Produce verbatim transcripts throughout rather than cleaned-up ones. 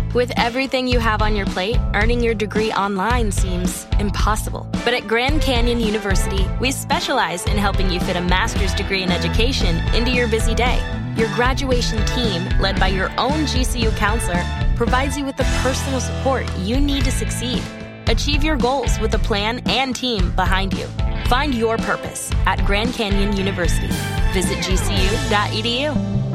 With everything you have on your plate, earning your degree online seems impossible. But at Grand Canyon University, we specialize in helping you fit a master's degree in education into your busy day. Your graduation team, led by your own G C U counselor, provides you with the personal support you need to succeed. Achieve your goals with a plan and team behind you. Find your purpose at Grand Canyon University. Visit G C U dot E D U.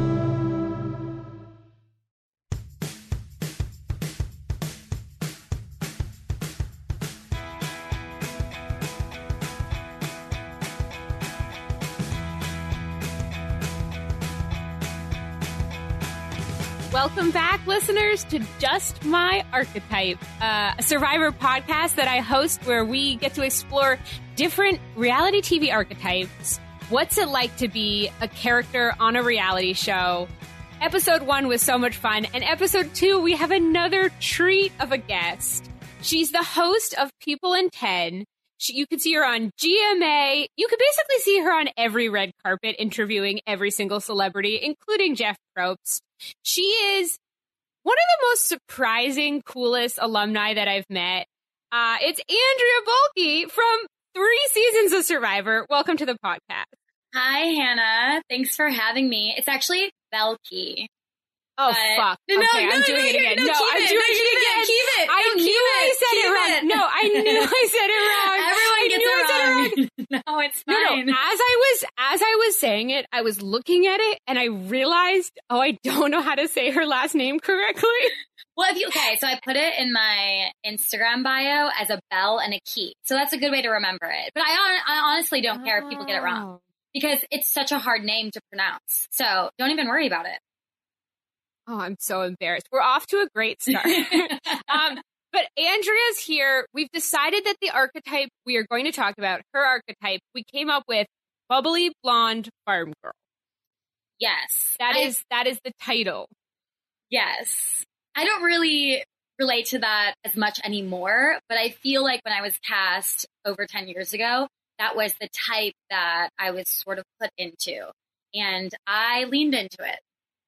Welcome back, listeners, to Just My Archetype, uh, a Survivor podcast that I host where we get to explore different reality T V archetypes. What's it like to be a character on a reality show? Episode one was so much fun, and episode two, we have another treat of a guest. She's the host of People in ten. She, you can see her on G M A. You could basically see her on every red carpet interviewing every single celebrity, including Jeff Probst. She is one of the most surprising, coolest alumni that I've met. Uh, it's Andrea Boehlke from three seasons of Survivor. Welcome to the podcast. Hi, Hannah. Thanks for having me. It's actually Boehlke. Oh, but, fuck. No, okay, no, I'm no, doing no, it again. No, no, I'm it, doing no, it again. It, keep it. I no, knew keep I it, said it wrong. it. No, I knew I said it wrong. Everyone I gets knew it I said wrong. it wrong. No, it's No, fine. no. As I was as I was saying it, I was looking at it and I realized, oh, I don't know how to say her last name correctly. Well, if you okay, so I put it in my Instagram bio as a bell and a key, so that's a good way to remember it. But I, I honestly don't care if people get it wrong because it's such a hard name to pronounce. So don't even worry about it. Oh, I'm so embarrassed. We're off to a great start. um, but Andrea's here. We've decided that the archetype we are going to talk about, her archetype, we came up with bubbly blonde farm girl. Yes. That I, is that is the title. Yes. I don't really relate to that as much anymore, but I feel like when I was cast over ten years ago, that was the type that I was sort of put into, and I leaned into it.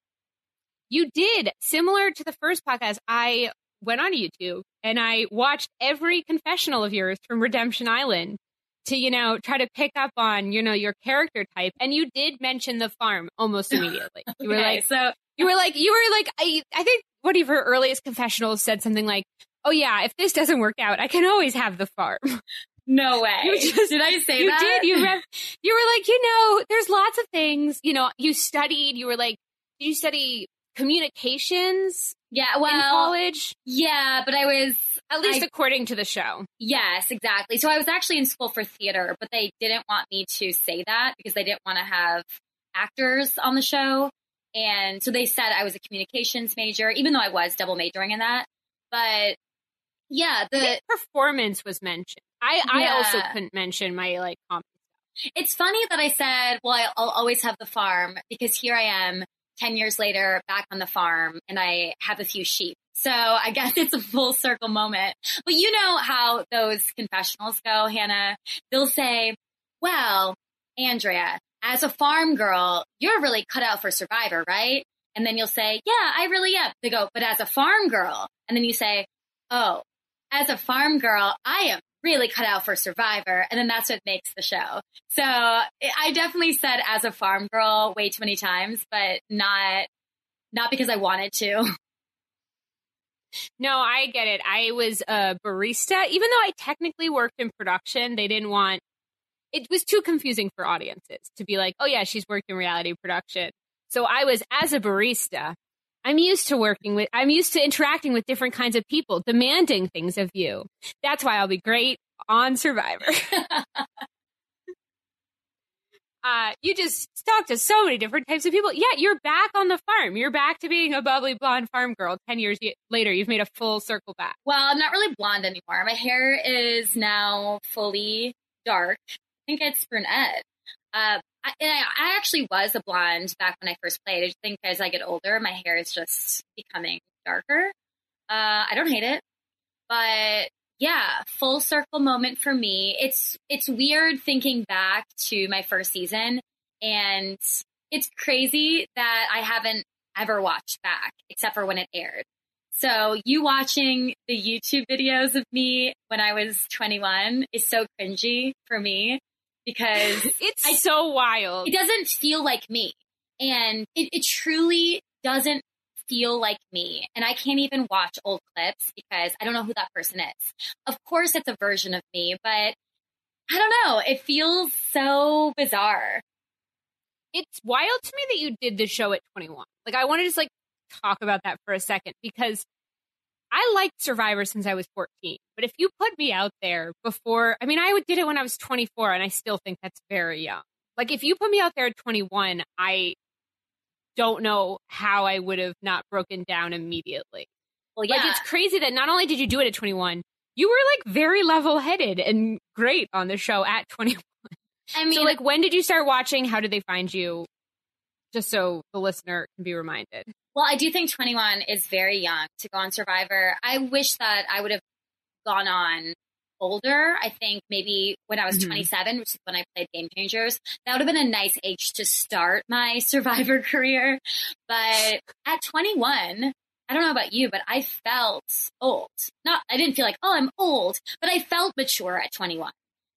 You did. Similar to the first podcast, I went on YouTube and I watched every confessional of yours from Redemption Island to, you know, try to pick up on, you know, your character type. And you did mention the farm almost immediately. You were okay, like, so you were like, you were like, I, I think one of her earliest confessionals said something like, oh yeah, if this doesn't work out, I can always have the farm. No way. You just, did I say you that? did. You read, you were like, you know, there's lots of things, you know, you studied, you were like, did you study communications? Yeah, well, in college? Yeah, but I was at least I, according to the show. Yes, exactly. So I was actually in school for theater, but they didn't want me to say that because they didn't want to have actors on the show. And so they said I was a communications major, even though I was double majoring in that. But yeah, the performance was mentioned. I, yeah. I also couldn't mention my like comedy stuff. It's funny that I said, well, I'll always have the farm because here I am ten years later back on the farm and I have a few sheep. So I guess it's a full circle moment. But you know how those confessionals go, Hannah. They'll say, well, Andrea, as a farm girl, you're really cut out for Survivor, right? And then you'll say, yeah, I really am. They go, but as a farm girl. And then you say, oh, as a farm girl, I am really cut out for Survivor. And then that's what makes the show. So I definitely said as a farm girl way too many times, but not, not because I wanted to. No, I get it. I was a barista. Even though I technically worked in production, they didn't want, it was too confusing for audiences to be like, oh yeah, she's worked in reality production. So I was, as a barista, I'm used to working with, I'm used to interacting with different kinds of people, demanding things of you. That's why I'll be great on Survivor. uh, you just talk to so many different types of people. Yeah, you're back on the farm. You're back to being a bubbly blonde farm girl. Ten years later, you've made a full circle back. Well, I'm not really blonde anymore. My hair is now fully dark. I think it's brunette. Uh, I, and I, I actually was a blonde back when I first played. I just think as I get older, my hair is just becoming darker. Uh, I don't hate it, but yeah, full circle moment for me. It's it's weird thinking back to my first season, and it's crazy that I haven't ever watched back except for when it aired. So you watching the YouTube videos of me when I was twenty-one is so cringy for me because it's I, so wild. It doesn't feel like me. And it, it truly doesn't feel like me. And I can't even watch old clips because I don't know who that person is. Of course, it's a version of me, but I don't know. It feels so bizarre. It's wild to me that you did the show at twenty-one. Like, I want to just like talk about that for a second because I liked Survivor since I was fourteen. But if you put me out there before, I mean, I did it when I was twenty-four and I still think that's very young. Like, if you put me out there at twenty-one, I don't know how I would have not broken down immediately. Well, yeah. Like, it's crazy that not only did you do it at twenty-one, you were like very level-headed and great on the show at twenty-one. I mean, so like, when did you start watching? How did they find you? Just so the listener can be reminded. Well, I do think twenty-one is very young to go on Survivor. I wish that I would have gone on older. I think maybe when I was mm-hmm. twenty-seven, which is when I played Game Changers, that would have been a nice age to start my Survivor career. But at twenty-one, I don't know about you, but I felt old. Not, I didn't feel like, oh, I'm old, but I felt mature at twenty-one.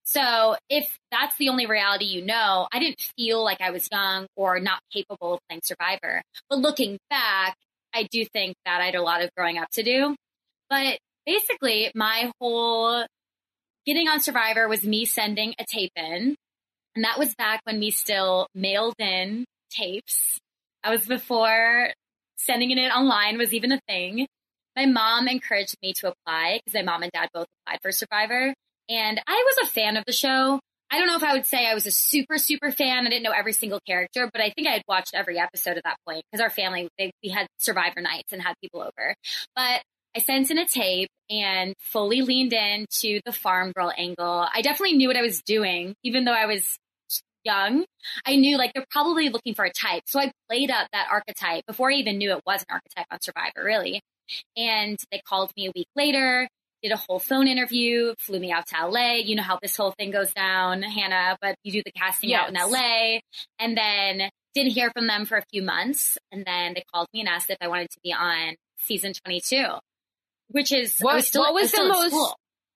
So if that's the only reality you know, I didn't feel like I was young or not capable of playing Survivor. But looking back, I do think that I had a lot of growing up to do. But basically, my whole getting on Survivor was me sending a tape in. And that was back when we still mailed in tapes. That was before sending it in online was even a thing. My mom encouraged me to apply because my mom and dad both applied for Survivor. And I was a fan of the show. I don't know if I would say I was a super, super fan. I didn't know every single character, but I think I had watched every episode at that point because our family, they, we had Survivor nights and had people over. But I sent in a tape and fully leaned into the farm girl angle. I definitely knew what I was doing, even though I was young. I knew like they're probably looking for a type. So I played up that archetype before I even knew it was an archetype on Survivor, really. And they called me a week later. Did a whole phone interview, flew me out to L A. You know how this whole thing goes down, Hannah, but you do the casting yes. out in L A. And then didn't hear from them for a few months. And then they called me and asked if I wanted to be on season twenty-two, which is what was still, what was, was the most school.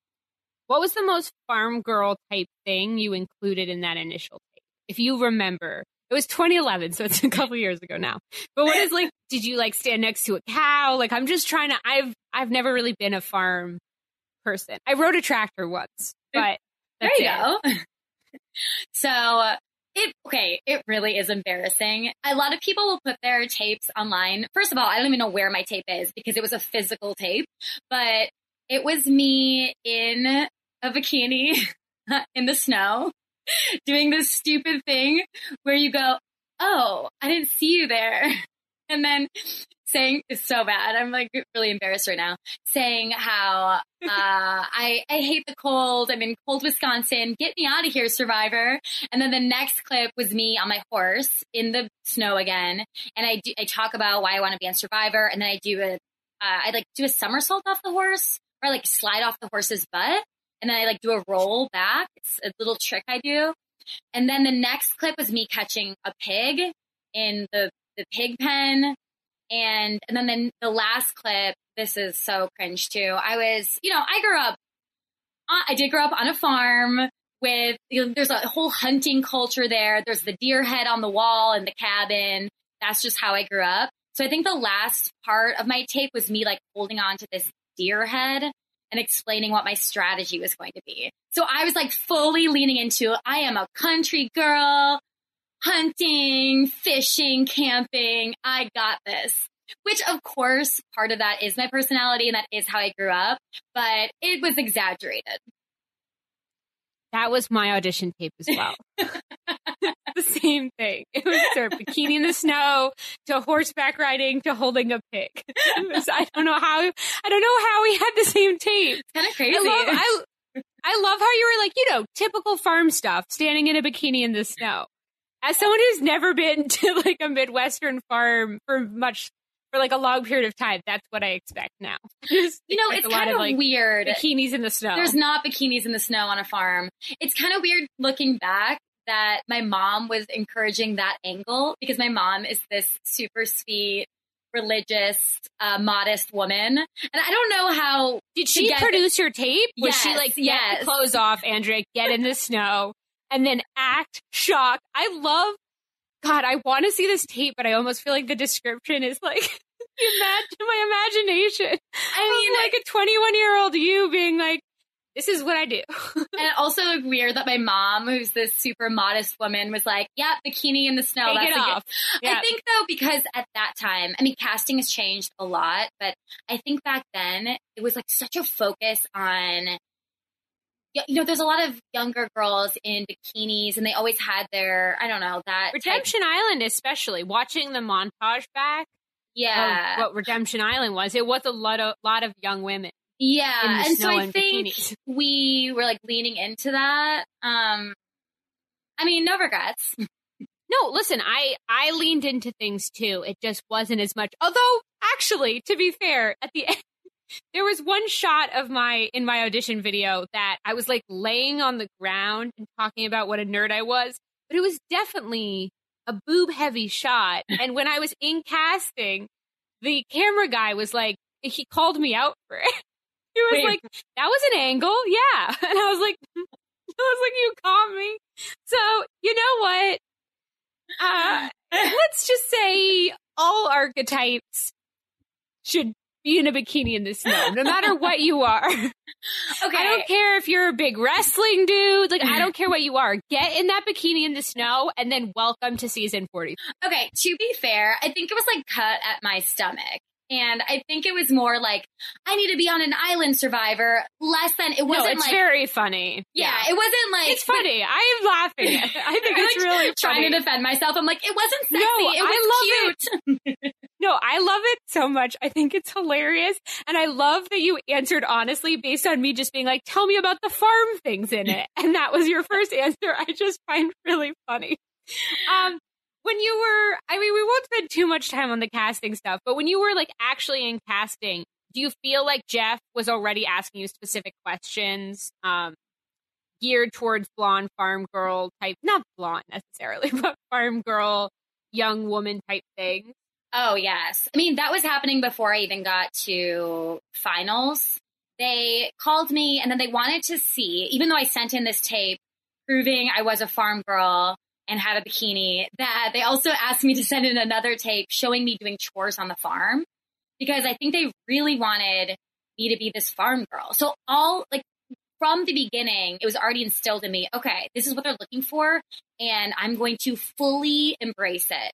What was the most farm girl type thing you included in that initial tape? If you remember, it was twenty eleven, so it's a couple years ago now. But what is like, did you like stand next to a cow? Like, I'm just trying to, I've, I've never really been a farm person. I rode a tractor once, but that's there you it. go. So it, okay, it really is embarrassing. A lot of people will put their tapes online. First of all, I don't even know where my tape is because it was a physical tape, but it was me in a bikini in the snow doing this stupid thing where you go, oh, I didn't see you there. And then saying, it's so bad. I'm like really embarrassed right now. Saying how uh, I, I hate the cold. I'm in cold Wisconsin. Get me out of here, Survivor. And then the next clip was me on my horse in the snow again. And I, do, I talk about why I want to be on Survivor. And then I do a, uh, I like do a somersault off the horse or like slide off the horse's butt. And then I like do a roll back. It's a little trick I do. And then the next clip was me catching a pig in the, the pig pen. And, and then the, the last clip, this is so cringe too. I was, you know, I grew up, I did grow up on a farm with, you know, there's a whole hunting culture there. There's the deer head on the wall in the cabin. That's just how I grew up. So I think the last part of my tape was me like holding on to this deer head and explaining what my strategy was going to be. So I was like fully leaning into, I am a country girl, hunting, fishing, camping. I got this. Which, of course, part of that is my personality and that is how I grew up. But it was exaggerated. That was my audition tape as well. The same thing. It was sort of bikini in the snow to horseback riding to holding a pig. It was, I don't know how. I don't know how we had the same tape. It's kind of crazy. I love, I, I love how you were like, you know, typical farm stuff, standing in a bikini in the snow. As someone who's never been to like a Midwestern farm for much, for like a long period of time, that's what I expect now. You know, it's kind of, of like weird. Bikinis in the snow. There's not bikinis in the snow on a farm. It's kind of weird looking back that my mom was encouraging that angle because my mom is this super sweet, religious, uh, modest woman. And I don't know how. Did she get, produce your tape? Was yes, she like, get yes. the clothes off, Andrea, get in the snow, and then act shocked? I love, God, I want to see this tape, but I almost feel like the description is like, imagine my imagination. I mean, like a twenty-one year old you being like, this is what I do. And also weird that my mom, who's this super modest woman, was like, yeah, bikini in the snow. Take That's it a off. Good. Yeah. I think, though, because at that time, I mean, casting has changed a lot, but I think back then it was like such a focus on, you know, there's a lot of younger girls in bikinis and they always had their, I don't know, that. Redemption type- Island, especially, watching the montage back yeah. of what Redemption Island was, it was a lot of, lot of young women. Yeah, and so I think bikinis. we were like leaning into that. Um, I mean, no regrets. No, listen, I, I leaned into things too. It just wasn't as much. Although, actually, to be fair, at the end, there was one shot of my, in my audition video that I was like laying on the ground and talking about what a nerd I was, but it was definitely a boob heavy shot. And when I was in casting, the camera guy was like, he called me out for it. He was Wait. like, that was an angle. Yeah. And I was like, I was like, you caught me. So, you know what? Uh, let's just say all archetypes should be in a bikini in the snow, no matter what you are. Okay. I don't care if you're a big wrestling dude. Like, I don't care what you are. Get in that bikini in the snow and then welcome to season forty. Okay, to be fair, I think it was like cut at my stomach. And I think it was more like, I need to be on an island, Survivor, less than, it wasn't no, it's like. very funny. Yeah, yeah, it wasn't like. It's funny. I'm laughing at it. I think it's like really trying funny. to defend myself. I'm like, it wasn't sexy. No, it was I love cute. It. No, I love it so much. I think it's hilarious. And I love that you answered honestly based on me just being like, tell me about the farm things in it. And that was your first answer. I just find really funny. Um, When you were, I mean, we won't spend too much time on the casting stuff, but when you were like actually in casting, do you feel like Jeff was already asking you specific questions um, geared towards blonde farm girl type, not blonde necessarily, but farm girl, young woman type things? Oh, yes. I mean, that was happening before I even got to finals. They called me and then they wanted to see, even though I sent in this tape proving I was a farm girl and had a bikini, that they also asked me to send in another tape showing me doing chores on the farm because I think they really wanted me to be this farm girl. So all like from the beginning, it was already instilled in me, okay, this is what they're looking for and I'm going to fully embrace it.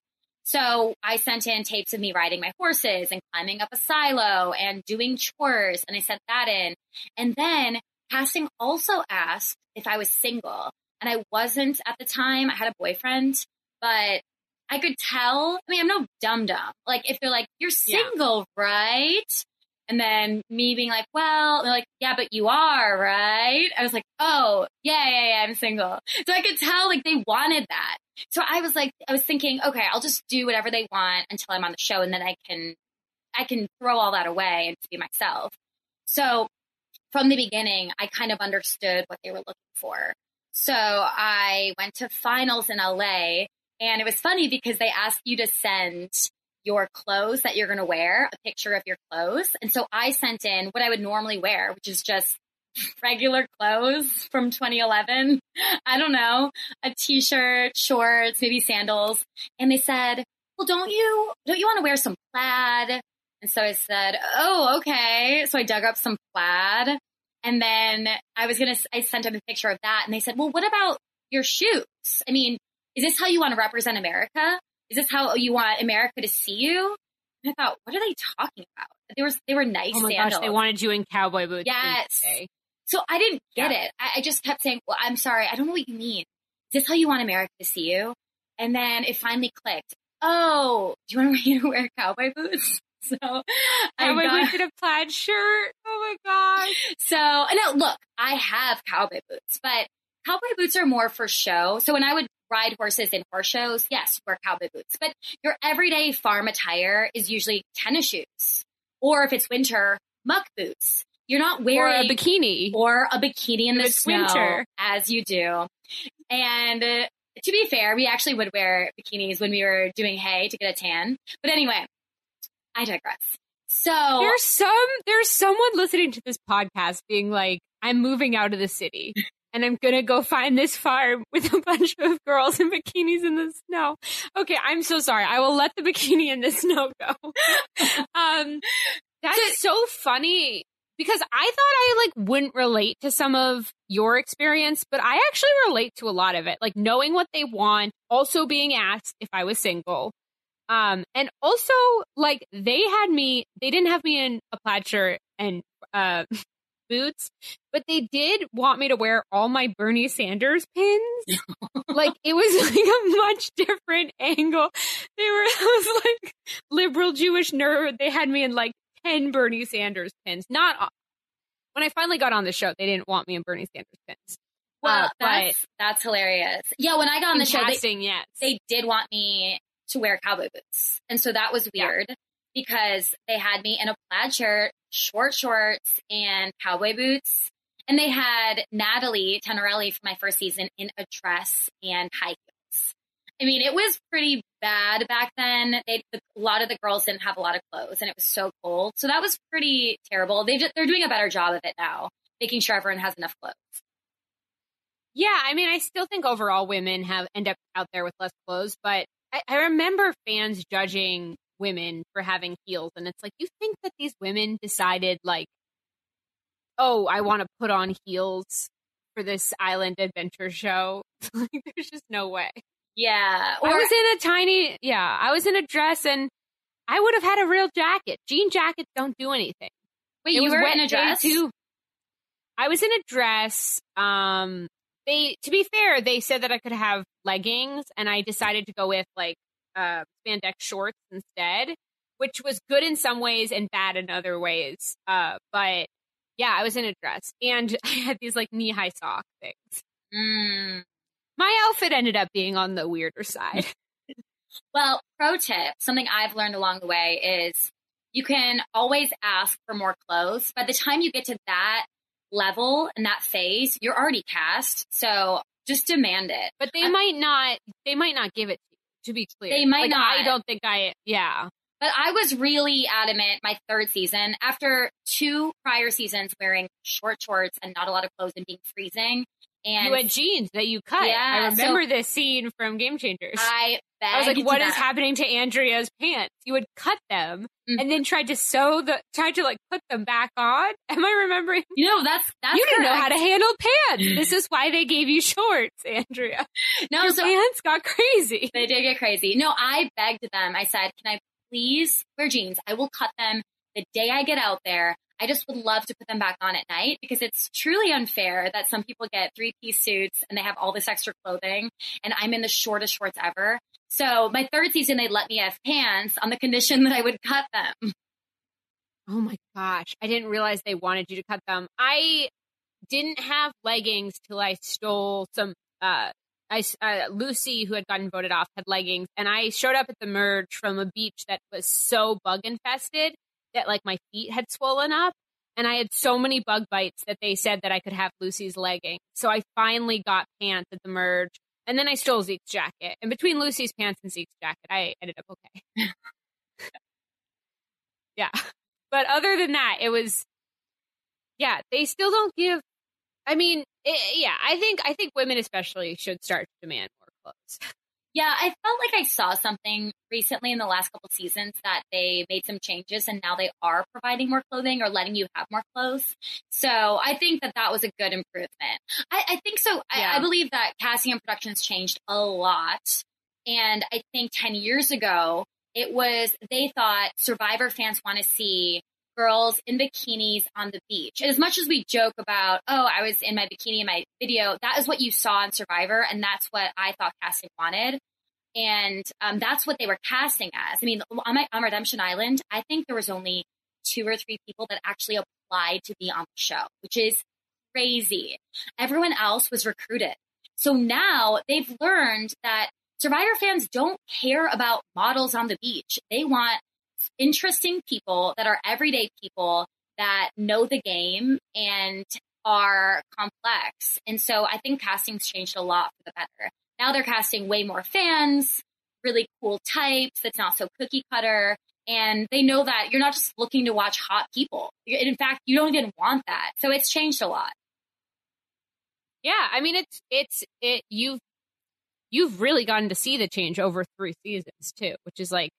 So I sent in tapes of me riding my horses and climbing up a silo and doing chores and I sent that in. And then casting also asked if I was single. And I wasn't at the time. I had a boyfriend, but I could tell. I mean, I'm no dum-dum. Like, if they're like, you're single, yeah. right? And then me being like, well, they're like, yeah, but you are, right? I was like, oh, yeah, yeah, yeah, I'm single. So I could tell, like, they wanted that. So I was like, I was thinking, okay, I'll just do whatever they want until I'm on the show. And then I can, I can throw all that away and be myself. So from the beginning, I kind of understood what they were looking for. So I went to finals in L A and it was funny because they asked you to send your clothes that you're going to wear, a picture of your clothes. And so I sent in what I would normally wear, which is just regular clothes from twenty eleven. I don't know, a t-shirt, shorts, maybe sandals. And they said, well, don't you, don't you want to wear some plaid? And so I said, oh, okay. So I dug up some plaid. And then I was going to, I sent them a picture of that. And they said, well, what about your shoes? I mean, is this how you want to represent America? Is this how you want America to see you? And I thought, what are they talking about? They were, they were nice oh my sandals. Gosh, they wanted you in cowboy boots. Yes. So I didn't get yeah. it. I, I just kept saying, well, I'm sorry. I don't know what you mean. Is this how you want America to see you? And then it finally clicked. Oh, do you want me to wear cowboy boots? So cowboy boots and a plaid shirt. Oh my gosh. So, no, look, I have cowboy boots, but cowboy boots are more for show. So when I would ride horses in horse shows, yes, wear cowboy boots. But your everyday farm attire is usually tennis shoes. Or if it's winter, muck boots. You're not wearing... Or a bikini. Or a bikini in the it's snow, winter. As you do. And uh, to be fair, we actually would wear bikinis when we were doing hay to get a tan. But anyway... I digress. So there's some there's someone listening to this podcast being like, I'm moving out of the city and I'm gonna go find this farm with a bunch of girls in bikinis in the snow. Okay, I'm so sorry. I will let the bikini in the snow go. um, that's so funny because I thought I like wouldn't relate to some of your experience, but I actually relate to a lot of it. Like knowing what they want, also being asked if I was single. Um, and also, like, they had me, they didn't have me in a plaid shirt and uh, boots, but they did want me to wear all my Bernie Sanders pins. Like, it was like a much different angle. They were, I was like, liberal Jewish nerd. They had me in like ten Bernie Sanders pins. Not, when I finally got on the show, they didn't want me in Bernie Sanders pins. Well, uh, that's, that's hilarious. Yeah, when I got on the show, casting, they, yes. they did want me to wear cowboy boots. And so that was weird yeah. because they had me in a plaid shirt, short shorts, and cowboy boots. And they had Natalie Tenorelli for my first season in a dress and high heels. I mean, it was pretty bad back then. They, a lot of the girls didn't have a lot of clothes and it was so cold. So that was pretty terrible. They, they're doing a better job of it now, making sure everyone has enough clothes. Yeah, I mean, I still think overall women have end up out there with less clothes, but I, I remember fans judging women for having heels, and it's like, you think that these women decided, like, oh, I want to put on heels for this island adventure show? Like, there's just no way. Yeah. Or, I was in a tiny, yeah, I was in a dress, and I would have had a real jacket. Jean jackets don't do anything. Wait, it you were in a dress? Too. I was in a dress. Um, they, to be fair, they said that I could have leggings, and I decided to go with like uh, spandex shorts instead, which was good in some ways and bad in other ways. Uh, but yeah, I was in a dress, and I had these like knee-high sock things. Mm. My outfit ended up being on the weirder side. Well, pro tip, something I've learned along the way is you can always ask for more clothes. By the time you get to that level and that phase, you're already cast. So just demand it. But they uh, might not, they might not give it to you, to be clear. They might like, not. I don't think I, yeah. But I was really adamant my third season, after two prior seasons wearing short shorts and not a lot of clothes and being freezing. And you had jeans that you cut. Yeah, I remember so this scene from Game Changers. I I was like, what is that. happening to Andrea's pants? You would cut them mm-hmm. and then tried to sew the, tried to like put them back on. Am I remembering? You know, that's, that's You didn't correct. know how to handle pants. This is why they gave you shorts, Andrea. No, Your so pants got crazy. They did get crazy. No, I begged them. I said, can I please wear jeans? I will cut them the day I get out there. I just would love to put them back on at night because it's truly unfair that some people get three-piece suits and they have all this extra clothing and I'm in the shortest shorts ever. So my third season, they let me have pants on the condition that I would cut them. Oh my gosh. I didn't realize they wanted you to cut them. I didn't have leggings till I stole some, uh, I, uh, Lucy, who had gotten voted off, had leggings, and I showed up at the merge from a beach that was so bug infested that like my feet had swollen up, and I had so many bug bites that they said that I could have Lucy's leggings. So I finally got pants at the merge, and then I stole Zeke's jacket. And between Lucy's pants and Zeke's jacket, I ended up okay. Yeah. But other than that, it was, yeah, they still don't give, I mean, it, yeah, I think, I think women especially should start to demand more clothes. Yeah, I felt like I saw something recently in the last couple seasons that they made some changes and now they are providing more clothing or letting you have more clothes. So I think that that was a good improvement. I, I think so. Yeah. I, I believe that casting and productions changed a lot. And I think ten years ago, it was, they thought Survivor fans want to see girls in bikinis on the beach. As much as we joke about, oh, I was in my bikini in my video, that is what you saw on Survivor, and that's what I thought casting wanted. And um, that's what they were casting as. I mean, on, my, on Redemption Island, I think there was only two or three people that actually applied to be on the show, which is crazy. Everyone else was recruited. So now they've learned that Survivor fans don't care about models on the beach. They want interesting people that are everyday people that know the game and are complex. And so I think casting's changed a lot for the better. Now they're casting way more fans, really cool types that's not so cookie cutter. And they know that you're not just looking to watch hot people. In fact, you don't even want that. So it's changed a lot. Yeah, I mean, it's it's it. You've you've really gotten to see the change over three seasons too, which is like,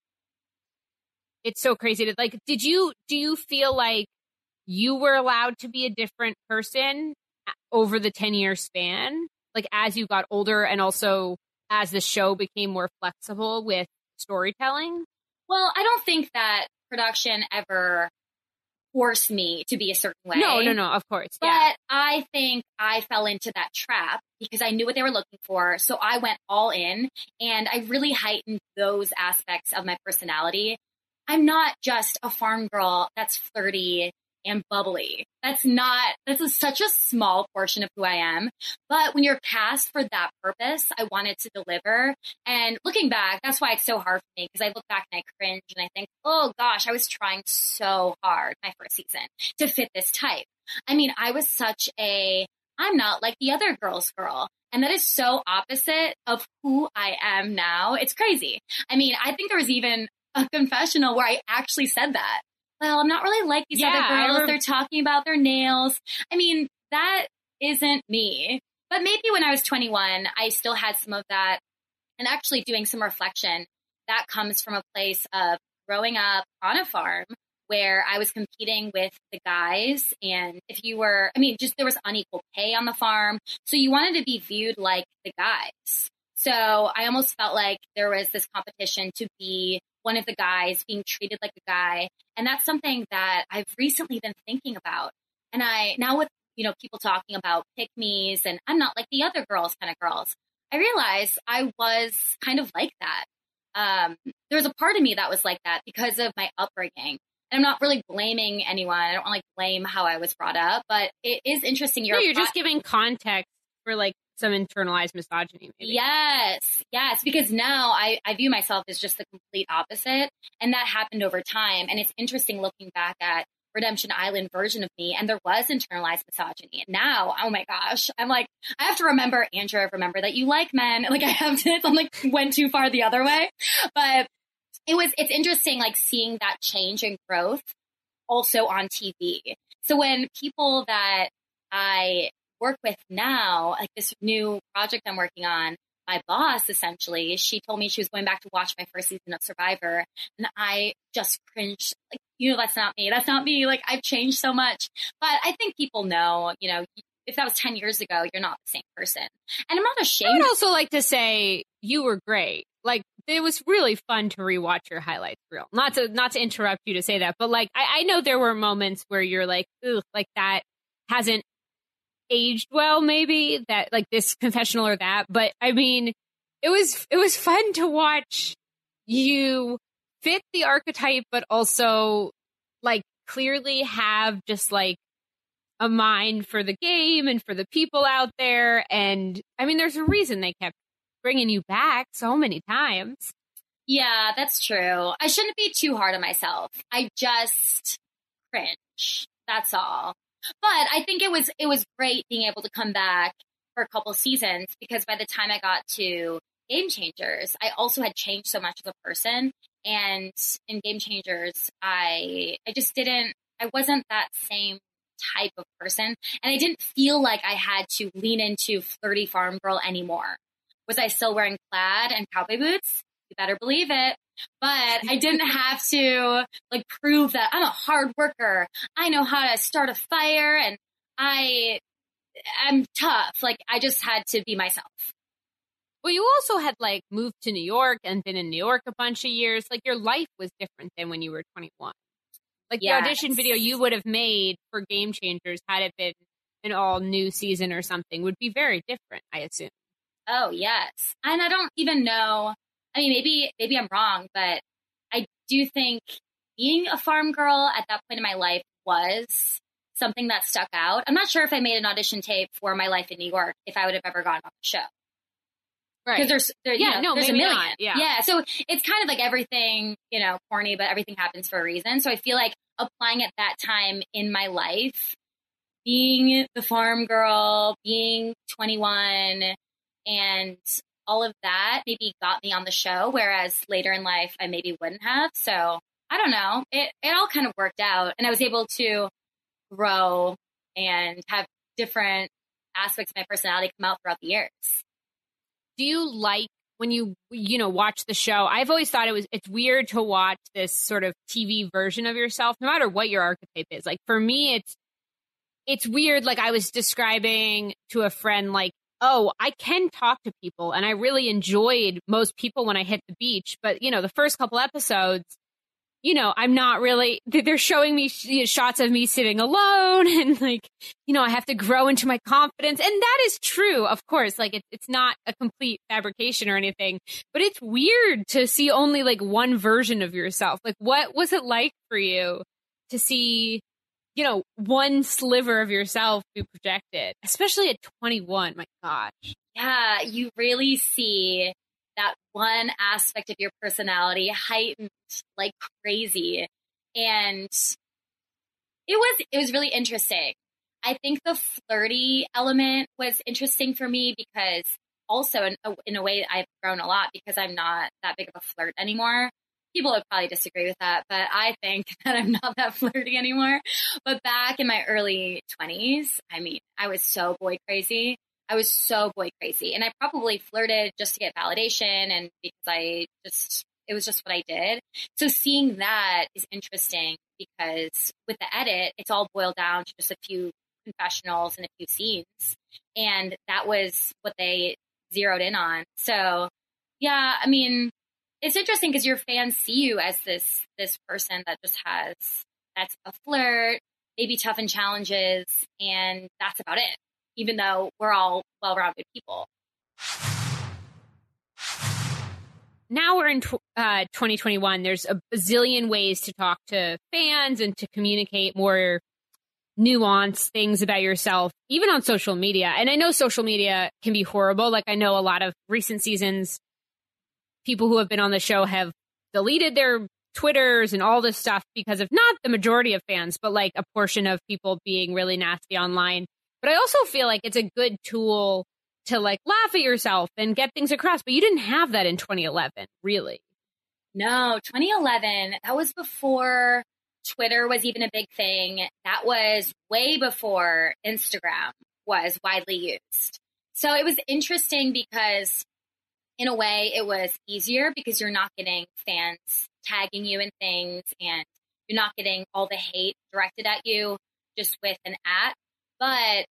it's so crazy. To, like, did you do you feel like you were allowed to be a different person over the ten year span, like as you got older, and also as the show became more flexible with storytelling? Well, I don't think that production ever forced me to be a certain way. No, no, no, of course. But yeah. I think I fell into that trap because I knew what they were looking for. So I went all in, and I really heightened those aspects of my personality. I'm not just a farm girl that's flirty and bubbly. That's not, that's a, such a small portion of who I am. But when you're cast for that purpose, I wanted to deliver. And looking back, that's why it's so hard for me, because I look back and I cringe and I think, oh gosh, I was trying so hard my first season to fit this type. I mean, I was such a, I'm not like the other girl's girl. And that is so opposite of who I am now. It's crazy. I mean, I think there was even a confessional where I actually said that. Well, I'm not really like these yeah, other girls. Re- They're talking about their nails. I mean, that isn't me. But maybe when I was twenty-one, I still had some of that. And actually doing some reflection, that comes from a place of growing up on a farm where I was competing with the guys. And if you were, I mean, just there was unequal pay on the farm. So you wanted to be viewed like the guys. So I almost felt like there was this competition to be one of the guys, being treated like a guy. And that's something that I've recently been thinking about. And I, now with, you know, people talking about pick-me's and I'm not like the other girls kind of girls, I realized I was kind of like that. Um, there was a part of me that was like that because of my upbringing. And I'm not really blaming anyone. I don't want to like blame how I was brought up, but it is interesting. You're, no, you're just giving context for like some internalized misogyny. Maybe. Yes. Yes. Because now I, I view myself as just the complete opposite. And that happened over time. And it's interesting looking back at Redemption Island version of me. And there was internalized misogyny. And now, oh my gosh, I'm like, I have to remember, Andrew, remember that you like men. Like I have to, I'm like, went too far the other way. But it was, it's interesting, like seeing that change and growth also on T V. So when people that I work with now, like this new project I'm working on, my boss, essentially, she told me she was going back to watch my first season of Survivor. And I just cringed. Like, you know, that's not me. That's not me. Like, I've changed so much. But I think people know, you know, if that was ten years ago, you're not the same person. And I'm not ashamed. I would also like to say you were great. Like, it was really fun to rewatch your highlights reel. Not to, not to interrupt you to say that, but like, I, I know there were moments where you're like, ugh, like that hasn't aged well, maybe that like this confessional or that, but I mean it was it was fun to watch you fit the archetype but also like clearly have just like a mind for the game and for the people out there. And I mean there's a reason they kept bringing you back so many times. Yeah, that's true. I shouldn't be too hard on myself. I just cringe, that's all. But I think it was it was great being able to come back for a couple seasons, because by the time I got to Game Changers, I also had changed so much as a person. And in Game Changers, I I just didn't, I wasn't that same type of person. And I didn't feel like I had to lean into flirty farm girl anymore. Was I still wearing plaid and cowboy boots? You better believe it. But I didn't have to like prove that I'm a hard worker. I know how to start a fire and I am tough. Like I just had to be myself. Well, you also had like moved to New York and been in New York a bunch of years. Like your life was different than when you were twenty-one. Like Yes. the audition video you would have made for Game Changers had it been an all new season or something would be very different, I assume. Oh, yes. And I don't even know. I mean, maybe maybe I'm wrong, but I do think being a farm girl at that point in my life was something that stuck out. I'm not sure if I made an audition tape for My Life in New York, if I would have ever gotten on the show. Right. Because there's, there, yeah, you know, no, there's a maybe million. not. Yeah. yeah. So it's kind of like everything, you know, corny, but everything happens for a reason. So I feel like applying at that time in my life, being the farm girl, being twenty-one, and all of that maybe got me on the show, whereas later in life I maybe wouldn't have. So I don't know, it, it all kind of worked out. And I was able to grow and have different aspects of my personality come out throughout the years. Do you like when you, you know, watch the show? I've always thought it was, it's weird to watch this sort of T V version of yourself, no matter what your archetype is. Like for me, it's, it's weird. Like I was describing to a friend, like, oh, I can talk to people and I really enjoyed most people when I hit the beach. But, you know, the first couple episodes, you know, I'm not really, they're showing me sh- shots of me sitting alone and like, you know, I have to grow into my confidence. And that is true, of course, like it, it's not a complete fabrication or anything, but it's weird to see only like one version of yourself. Like, what was it like for you to see, you know, one sliver of yourself be projected, especially at twenty-one? My gosh. Yeah, you really see that one aspect of your personality heightened like crazy. And it was, it was really interesting. I think the flirty element was interesting for me because also in a, in a way I've grown a lot because I'm not that big of a flirt anymore. People would probably disagree with that, but I think that I'm not that flirty anymore. But back in my early twenties, I mean, I was so boy crazy. I was so boy crazy. And I probably flirted just to get validation and because I just, it was just what I did. So seeing that is interesting because with the edit, it's all boiled down to just a few confessionals and a few scenes. And that was what they zeroed in on. So yeah, I mean, it's interesting because your fans see you as this, this person that just has, that's a flirt, maybe tough in challenges, and that's about it. Even though we're all well-rounded people. Now we're in tw- uh, twenty twenty-one. There's a bazillion ways to talk to fans and to communicate more nuanced things about yourself, even on social media. And I know social media can be horrible. Like I know a lot of recent seasons, people who have been on the show have deleted their Twitters and all this stuff because of not the majority of fans, but like a portion of people being really nasty online. But I also feel like it's a good tool to like laugh at yourself and get things across. But you didn't have that in twenty eleven, really. No, twenty eleven, that was before Twitter was even a big thing. That was way before Instagram was widely used. So it was interesting because in a way it was easier because you're not getting fans tagging you in things and you're not getting all the hate directed at you just with an at. But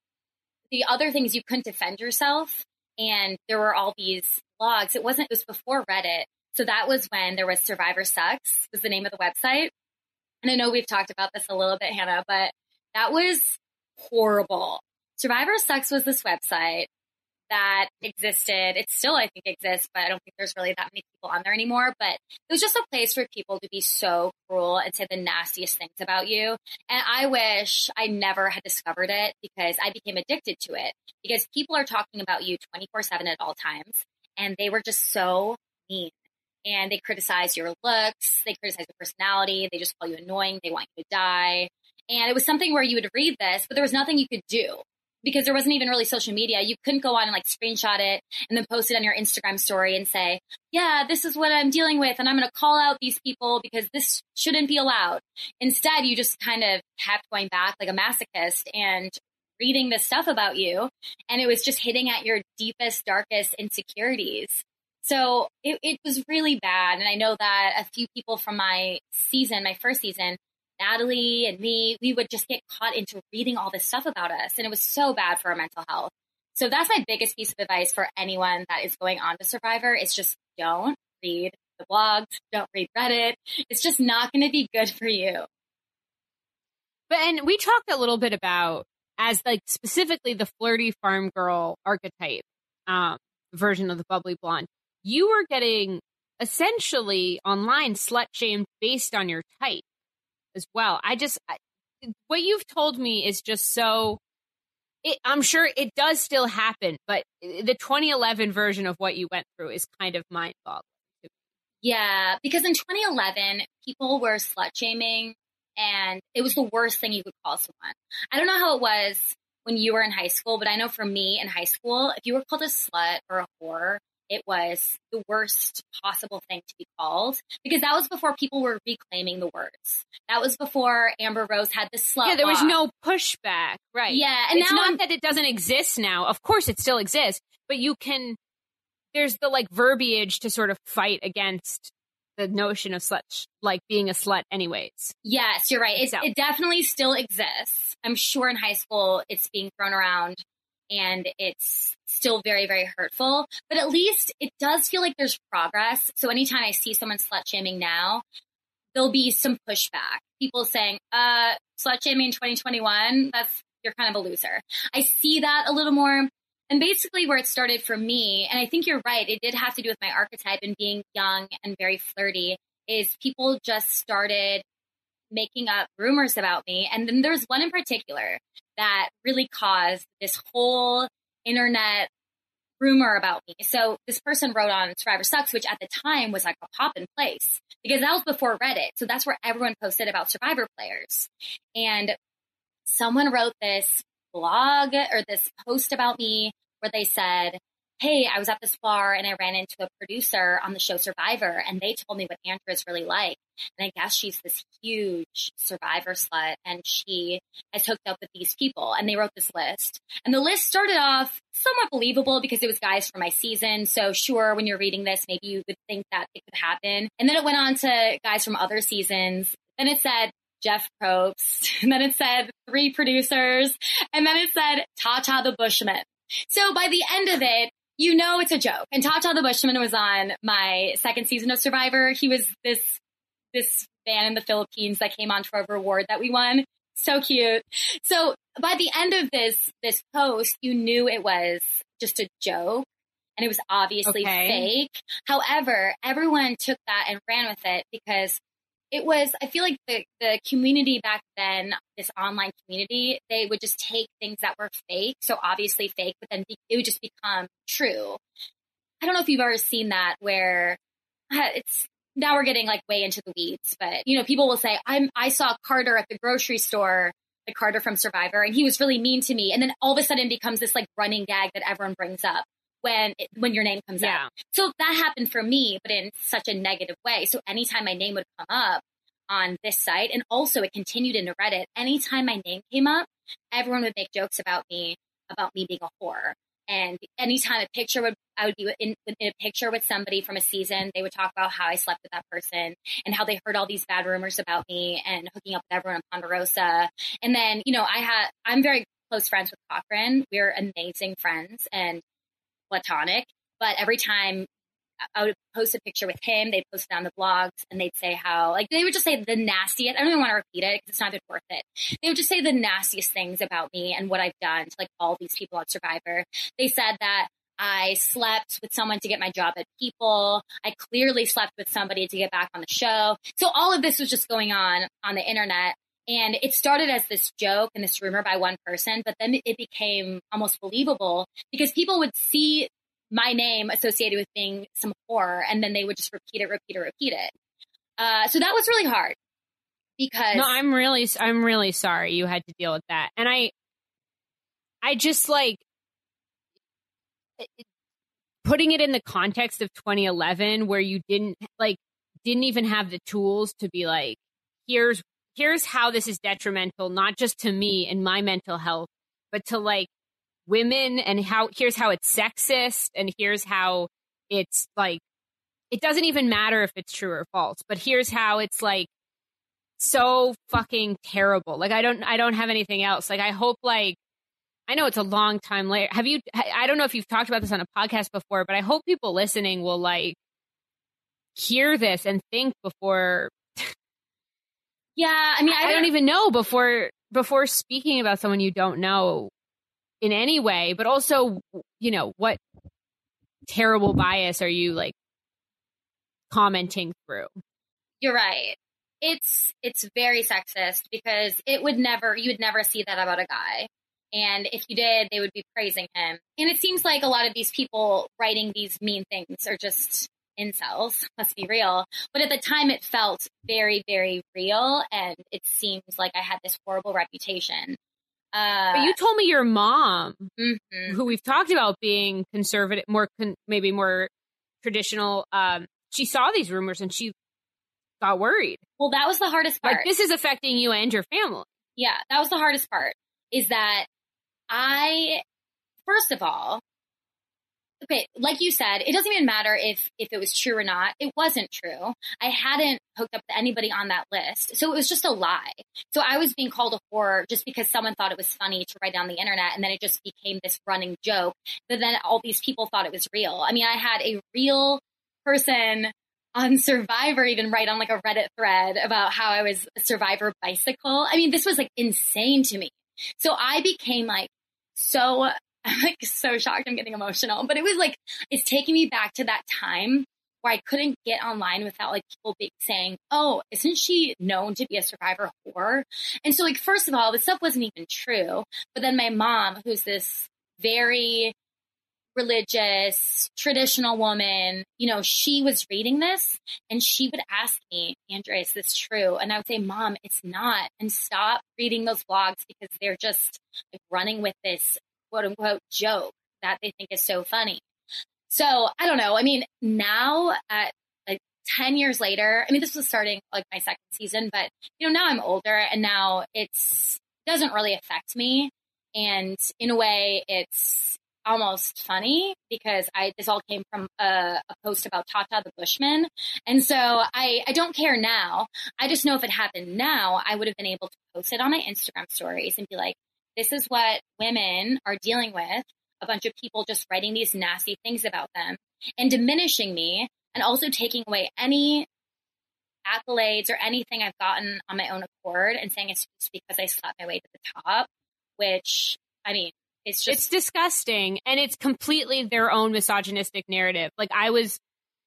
the other thing is you couldn't defend yourself. And there were all these blogs. It wasn't, it was before Reddit. So that was when there was Survivor Sucks was the name of the website. And I know we've talked about this a little bit, Hannah, but that was horrible. Survivor Sucks was this website that existed. It still, I think, exists, but I don't think there's really that many people on there anymore. But it was just a place for people to be so cruel and say the nastiest things about you. And I wish I never had discovered it because I became addicted to it because people are talking about you twenty-four seven at all times. And they were just so mean. And they criticize your looks. They criticize your personality. They just call you annoying. They want you to die. And it was something where you would read this, but there was nothing you could do. Because there wasn't even really social media. You couldn't go on and like screenshot it and then post it on your Instagram story and say, yeah, this is what I'm dealing with. And I'm going to call out these people because this shouldn't be allowed. Instead, you just kind of kept going back like a masochist and reading this stuff about you. And it was just hitting at your deepest, darkest insecurities. So it, it was really bad. And I know that a few people from my season, my first season, Natalie and me, we would just get caught into reading all this stuff about us. And it was so bad for our mental health. So that's my biggest piece of advice for anyone that is going on to Survivor is just don't read the blogs, don't read Reddit. It's just not going to be good for you. But, and we talked a little bit about as like specifically the flirty farm girl archetype um, version of the bubbly blonde. You were getting essentially online slut shamed based on your type as well. I just, I, what you've told me is just so, it, I'm sure it does still happen, but the twenty eleven version of what you went through is kind of mind-boggling. Yeah, because in twenty eleven, people were slut shaming and it was the worst thing you could call someone. I don't know how it was when you were in high school, but I know for me in high school, if you were called a slut or a whore, it was the worst possible thing to be called, because that was before people were reclaiming the words. That was before Amber Rose had the slut. Yeah, there was walk. no pushback, right? Yeah, and it's now not I'm- that it doesn't exist now. Of course, it still exists, but you can. There's the like verbiage to sort of fight against the notion of slut, like being a slut, anyways. Yes, you're right. It, So. it definitely still exists. I'm sure in high school it's being thrown around, and it's still very, very hurtful. But at least it does feel like there's progress. So anytime I see someone slut shaming now, there'll be some pushback. People saying, uh, slut shaming in twenty twenty-one, that's, you're kind of a loser. I see that a little more. And basically where it started for me, and I think you're right, it did have to do with my archetype and being young and very flirty, is people just started making up rumors about me. And then there's one in particular that really caused this whole internet rumor about me. So this person wrote on Survivor Sucks, which at the time was like a pop in place, because that was before Reddit. So that's where everyone posted about Survivor players. And someone wrote this blog or this post about me where they said, hey, I was at this bar and I ran into a producer on the show Survivor, and they told me what Andrea is really like. And I guess she's this huge Survivor slut, and she has hooked up with these people. And they wrote this list. And the list started off somewhat believable because it was guys from my season. So sure, when you're reading this, maybe you would think that it could happen. And then it went on to guys from other seasons. Then it said Jeff Probst. And then it said three producers. And then it said Tata the Bushman. So by the end of it, you know it's a joke. And Tata the Bushman was on my second season of Survivor. He was this this man in the Philippines that came on to our reward that we won. So cute. So by the end of this this post, you knew it was just a joke, and it was obviously Okay. fake. However, everyone took that and ran with it because it was, I feel like the, the community back then, this online community, they would just take things that were fake, so obviously fake, but then be, it would just become true. I don't know if you've ever seen that where uh, it's, now we're getting like way into the weeds, but you know, people will say, I'm, I saw Carter at the grocery store, the Carter from Survivor, and he was really mean to me. And then all of a sudden it becomes this like running gag that everyone brings up when it, when your name comes Yeah. up. So that happened for me, but in such a negative way. So anytime my name would come up on this site, and also it continued into Reddit, anytime my name came up, everyone would make jokes about me, about me being a whore. And anytime a picture would, I would be in, in a picture with somebody from a season, they would talk about how I slept with that person and how they heard all these bad rumors about me and hooking up with everyone in Ponderosa. And then, you know, I had, I'm very close friends with Cochran. We're amazing friends and platonic, but every time I would post a picture with him, they'd post it on the blogs, and they'd say how, like, they would just say the nastiest, I don't even want to repeat it because it's not even worth it. They would just say the nastiest things about me and what I've done to, like, all these people on Survivor. They said that I slept with someone to get my job at People. I clearly slept with somebody to get back on the show. So all of this was just going on on the internet. And it started as this joke and this rumor by one person, but then it became almost believable because people would see my name associated with being some horror, and then they would just repeat it, repeat it, repeat it. Uh, so that was really hard because No, I'm really, I'm really sorry you had to deal with that. And I, I just like putting it in the context of twenty eleven, where you didn't like, didn't even have the tools to be like, here's, here's how this is detrimental, not just to me and my mental health, but to like women, and how, here's how it's sexist, and here's how it's like, it doesn't even matter if it's true or false, but here's how it's like so fucking terrible. Like, I don't, I don't have anything else. Like, I hope, like, I know it's a long time later. Have you, I don't know if you've talked about this on a podcast before, but I hope people listening will like hear this and think before. Yeah. I mean, I, I don't even know before, before speaking about someone you don't know in any way, but also, you know, what terrible bias are you like commenting through? You're right. It's, it's very sexist because it would never, you would never see that about a guy. And if you did, they would be praising him. And it seems like a lot of these people writing these mean things are just incels, let's be real. But at the time it felt very, very real. And it seems like I had this horrible reputation. Uh, But you told me your mom, mm-hmm. who we've talked about being conservative, more con- maybe more traditional, um, she saw these rumors and she got worried. Well, that was the hardest part. Like, this is affecting you and your family. Yeah, that was the hardest part, is that I, first of all, okay, like you said, it doesn't even matter if, if it was true or not. It wasn't true. I hadn't hooked up to anybody on that list. So it was just a lie. So I was being called a whore just because someone thought it was funny to write down the internet. And then it just became this running joke. But then all these people thought it was real. I mean, I had a real person on Survivor even write on like a Reddit thread about how I was a Survivor bicycle. I mean, this was like insane to me. So I became like so I'm like so shocked. I'm getting emotional, but it was like, it's taking me back to that time where I couldn't get online without like people be saying, oh, isn't she known to be a Survivor whore? And so like, first of all, this stuff wasn't even true. But then my mom, who's this very religious, traditional woman, you know, she was reading this and she would ask me, Andrea, is this true? And I would say, Mom, it's not. And stop reading those blogs because they're just like running with this quote unquote joke that they think is so funny. So I don't know. I mean, now at like ten years later, I mean, this was starting like my second season, but you know, now I'm older and now it's it doesn't really affect me. And in a way it's almost funny because I, this all came from a, a post about Tata the Bushman. And so I, I don't care now. I just know if it happened now, I would have been able to post it on my Instagram stories and be like, this is what women are dealing with. A bunch of people just writing these nasty things about them and diminishing me and also taking away any accolades or anything I've gotten on my own accord and saying it's just because I slept my way to the top, which, I mean, it's just... It's disgusting. And it's completely their own misogynistic narrative. Like I was...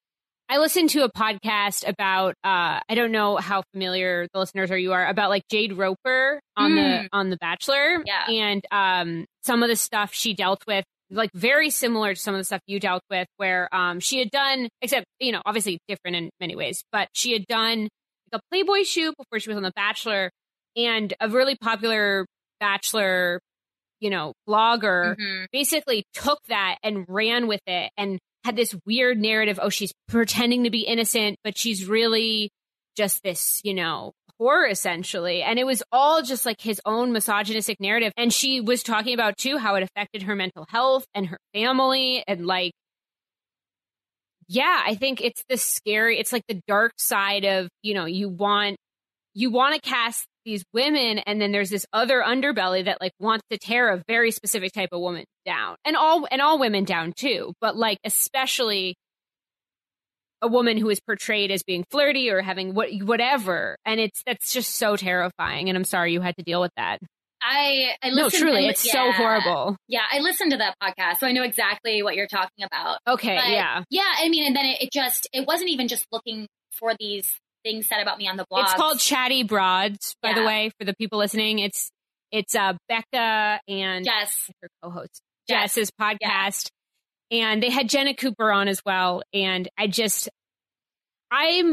I listened to a podcast about, uh, I don't know how familiar the listeners or you are, about like Jade Roper on mm. the on The Bachelor. Yeah. And um, some of the stuff she dealt with, like very similar to some of the stuff you dealt with, where um, she had done, except, you know, obviously different in many ways, but she had done like a Playboy shoot before she was on The Bachelor, and a really popular Bachelor, you know, blogger mm-hmm. basically took that and ran with it and had this weird narrative. Oh, she's pretending to be innocent, but she's really just this, you know, whore essentially. And it was all just like his own misogynistic narrative. And she was talking about too, how it affected her mental health and her family. And like, yeah, I think it's the scary, it's like the dark side of, you know, you want, you want to cast these women, and then there's this other underbelly that like wants to tear a very specific type of woman down, and all and all women down too, but like especially a woman who is portrayed as being flirty or having what whatever, and it's that's just so terrifying. And I'm sorry you had to deal with that. I I no truly to, it's yeah, so horrible. Yeah, I listened to that podcast, so I know exactly what you're talking about. Okay, but, yeah, yeah. I mean, and then it, it just it wasn't even just looking for these things said about me on the blog. It's called Chatty Broads, by yeah. the way, for the people listening. It's it's uh, Becca and Jess, her co-host Jess. Jess's podcast, yeah. And they had Jenna Cooper on as well. And I just, I'm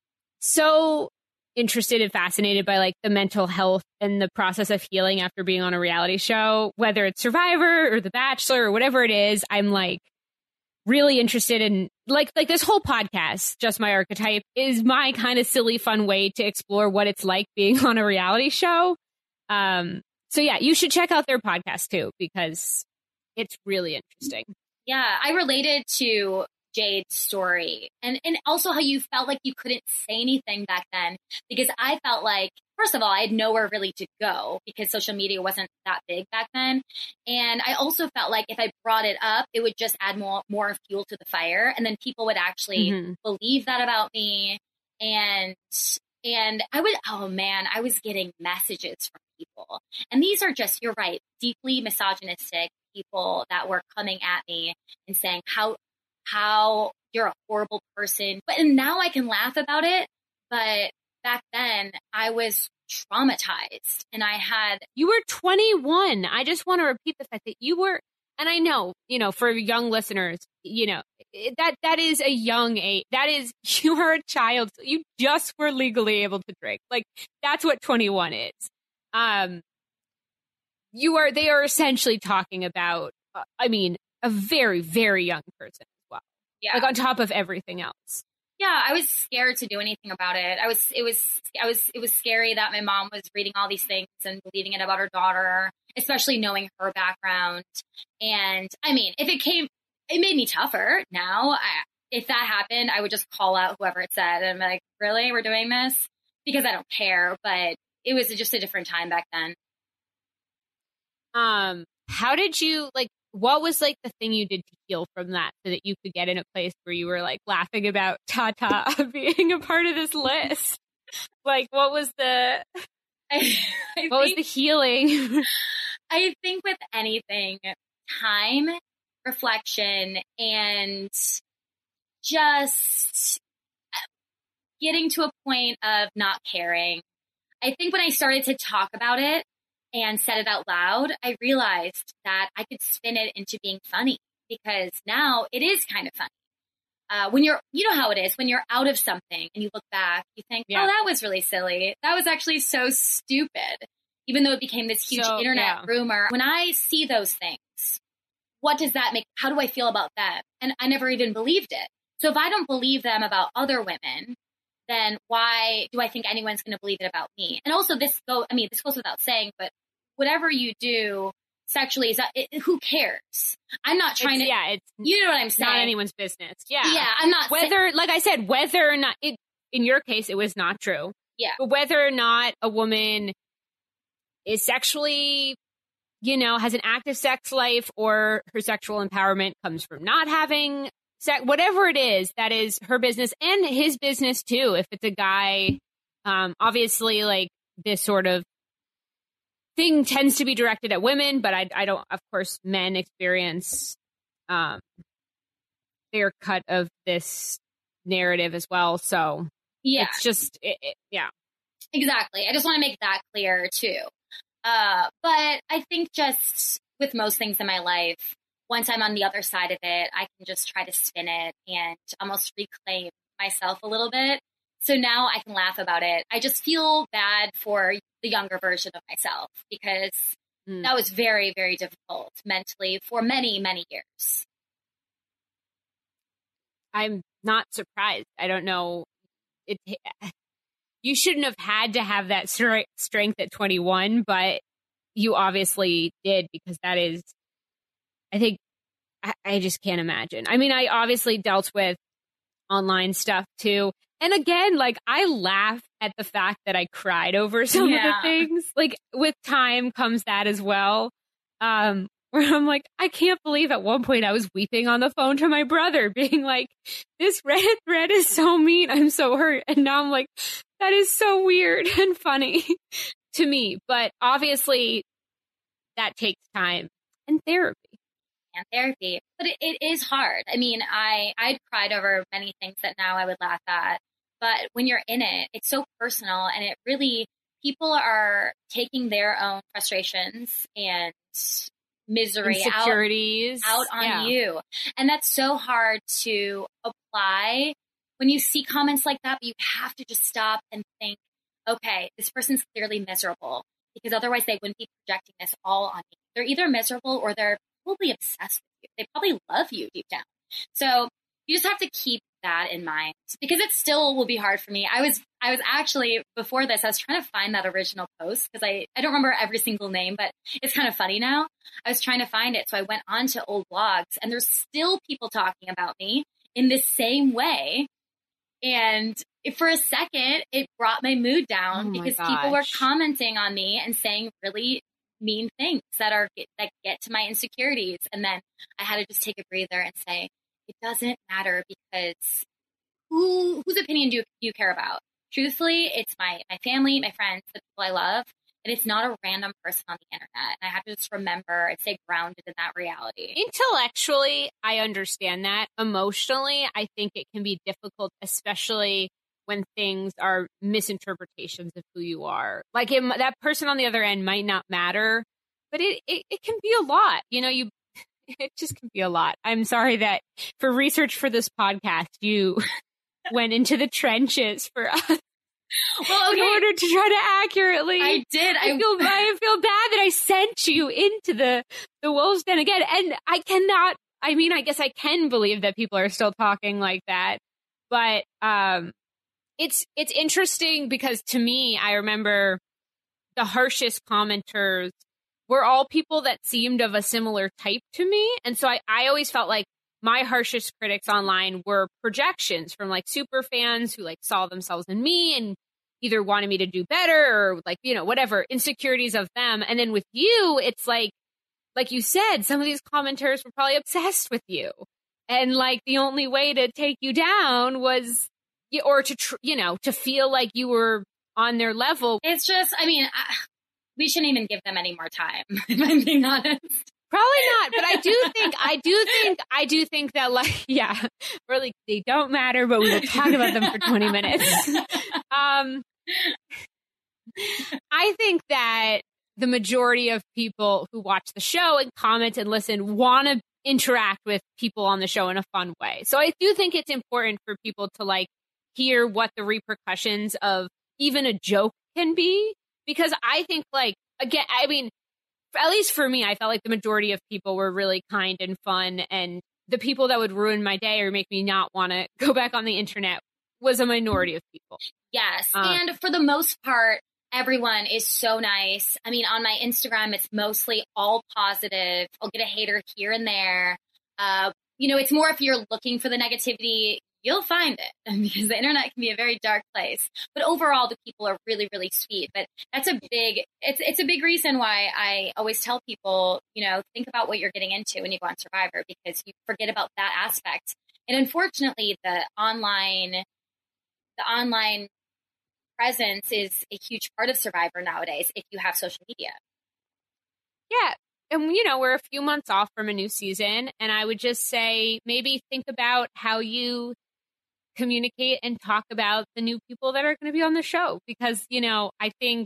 so interested and fascinated by like the mental health and the process of healing after being on a reality show, whether it's Survivor or The Bachelor or whatever it is. I'm like really interested in like like this whole podcast, Just My Archetype, is my kind of silly fun way to explore what it's like being on a reality show. Um, so yeah, you should check out their podcast too, because it's really interesting. Yeah, I related to Jade's story and, and also how you felt like you couldn't say anything back then, because I felt like, first of all, I had nowhere really to go because social media wasn't that big back then. And I also felt like if I brought it up, it would just add more, more fuel to the fire. And then people would actually mm-hmm. believe that about me. And, and I would, oh man, I was getting messages from people. And these are just, you're right, deeply misogynistic people that were coming at me and saying how, how you're a horrible person. But and now I can laugh about it. But back then I was traumatized and I had... You were twenty-one. I just want to repeat the fact that you were, and I know, you know, for young listeners, you know, that that is a young age. That is, you are a child. So you just were legally able to drink. Like, that's what twenty-one is. Um, you are, they are essentially talking about, uh, I mean, a very, very young person as well. Yeah. Like on top of everything else. Yeah, I was scared to do anything about it. I was, it was, I was, it was scary that my mom was reading all these things and believing it about her daughter, especially knowing her background. And I mean, if it came, it made me tougher. Now, I, if that happened, I would just call out whoever it said and be like, really, we're doing this? Because I don't care. But it was just a different time back then. Um, how did you like? What was like the thing you did to heal from that so that you could get in a place where you were like laughing about Tata being a part of this list? Like, what was the, I, I what think, was the healing? I think with anything, time, reflection, and just getting to a point of not caring. I think when I started to talk about it, and said it out loud, I realized that I could spin it into being funny because now it is kind of funny. Uh, when you're, you know how it is, when you're out of something and you look back, you think, yeah. oh, that was really silly. That was actually so stupid, even though it became this huge so, internet yeah. rumor. When I see those things, what does that make? How do I feel about them? And I never even believed it. So if I don't believe them about other women, then why do I think anyone's going to believe it about me? And also this go, I mean, this goes without saying, but whatever you do sexually, is that, it, who cares? I'm not trying it's, to, yeah, it's you know what I'm saying? Not anyone's business. Yeah. Yeah. I'm not whether, say- like I said, whether or not it, in your case, it was not true. Yeah. But whether or not a woman is sexually, you know, has an active sex life or her sexual empowerment comes from not having sex, whatever it is, that is her business and his business too. If it's a guy, um, obviously like this sort of thing tends to be directed at women, but I, I don't, of course, men experience um, their cut of this narrative as well. So yeah, it's just, it, it, yeah. Exactly. I just want to make that clear too. Uh, but I think just with most things in my life, once I'm on the other side of it, I can just try to spin it and almost reclaim myself a little bit. So now I can laugh about it. I just feel bad for the younger version of myself because mm. that was very, very difficult mentally for many, many years. I'm not surprised. I don't know. It, you shouldn't have had to have that strength at twenty-one, but you obviously did because that is, I think, I, I just can't imagine. I mean, I obviously dealt with online stuff too. And again, like I laugh at the fact that I cried over some yeah. of the things. Like with time comes that as well. Um, where I'm like, I can't believe at one point I was weeping on the phone to my brother being like, this Reddit thread is so mean. I'm so hurt. And now I'm like, that is so weird and funny to me. But obviously that takes time and therapy. And therapy. But it, it is hard. I mean, I, I'd cried over many things that now I would laugh at. But when you're in it, it's so personal and it really, people are taking their own frustrations and misery insecurities out, out on yeah. you. And that's so hard to apply when you see comments like that, but you have to just stop and think, okay, this person's clearly miserable because otherwise they wouldn't be projecting this all on me. They're either miserable or they're probably obsessed with you. They probably love you deep down. So you just have to keep that in mind because it still will be hard for me. I was, I was actually before this, I was trying to find that original post because I, I don't remember every single name, but it's kind of funny now. I was trying to find it. So I went on to old blogs and there's still people talking about me in the same way. And for a second, it brought my mood down oh because gosh. people were commenting on me and saying really mean things that are that get to my insecurities. And then I had to just take a breather and say, it doesn't matter because who whose opinion do you, do you care about? Truthfully, it's my, my family, my friends, the people I love, and it's not a random person on the internet. And I have to just remember and stay grounded in that reality. Intellectually, I understand that. Emotionally, I think it can be difficult, especially when things are misinterpretations of who you are. Like it, that person on the other end might not matter, but it, it, it can be a lot. You know, you it just can be a lot. I'm sorry that for research for this podcast, you went into the trenches for us. Well, okay. In order to try to accurately. I did. I, I feel I feel bad that I sent you into the, the wolf's den again. And I cannot, I mean, I guess I can believe that people are still talking like that, but um, it's it's interesting because to me, I remember the harshest commenters were all people that seemed of a similar type to me, and so I, I always felt like my harshest critics online were projections from like super fans who like saw themselves in me and either wanted me to do better or like, you know, whatever, insecurities of them. And then with you, it's like, like you said, some of these commenters were probably obsessed with you. And like the only way to take you down was, or to, tr- you know, to feel like you were on their level. It's just, I mean, I, we shouldn't even give them any more time, if I'm being honest. Probably not, but I do think, I do think, I do think that like, yeah, really, they don't matter, but we will talk about them for twenty minutes. Um, I think that the majority of people who watch the show and comment and listen want to interact with people on the show in a fun way. So I do think it's important for people to like hear what the repercussions of even a joke can be, because I think like, again, I mean, at least for me, I felt like the majority of people were really kind and fun, and the people that would ruin my day or make me not want to go back on the internet was a minority of people. Yes. Um, and for the most part, everyone is so nice. I mean, on my Instagram, it's mostly all positive. I'll get a hater here and there. Uh, you know, it's more if you're looking for the negativity, you'll find it, because the internet can be a very dark place. But overall, the people are really, really sweet. But that's a big, it's it's a big reason why I always tell people, you know, think about what you're getting into when you go on Survivor, because you forget about that aspect. And unfortunately, the online, the online presence is a huge part of Survivor nowadays if you have social media. Yeah. And, you know, we're a few months off from a new season. And I would just say maybe think about how you communicate and talk about the new people that are going to be on the show. Because, you know, I think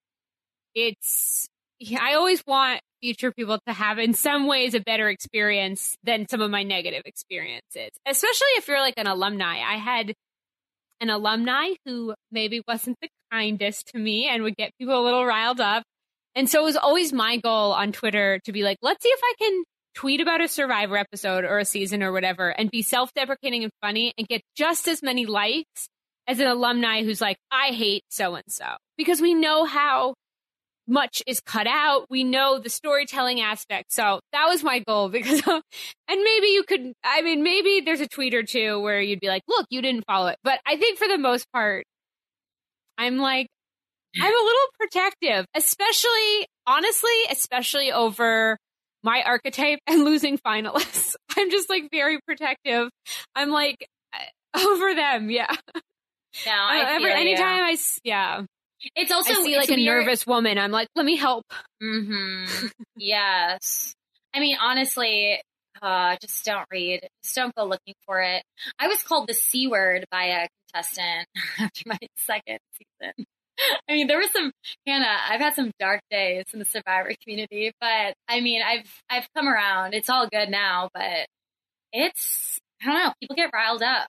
it's, yeah, I always want future people to have in some ways a better experience than some of my negative experiences, especially if you're like an alumni. I had an alumni who maybe wasn't the kindest to me and would get people a little riled up. And so it was always my goal on Twitter to be like, let's see if I can tweet about a Survivor episode or a season or whatever and be self-deprecating and funny and get just as many likes as an alumni who's like, I hate so-and-so. Because we know how much is cut out. We know the storytelling aspect. So that was my goal, because, and maybe you could, I mean, maybe there's a tweet or two where you'd be like, look, you didn't follow it. But I think for the most part, I'm like, I'm a little protective, especially, honestly, especially over my archetype and losing finalists. I'm just like very protective. I'm like over them. Yeah. No, I Every, feel anytime you. I, yeah. It's also, I see like a weird. nervous woman. I'm like, let me help. Mm-hmm. Yes. I mean, honestly, uh, just don't read. Just don't go looking for it. I was called the C word by a contestant after my second season. I mean, there was some, Hannah, I've had some dark days in the Survivor community, but I mean, I've, I've come around. It's all good now, but it's, I don't know, people get riled up.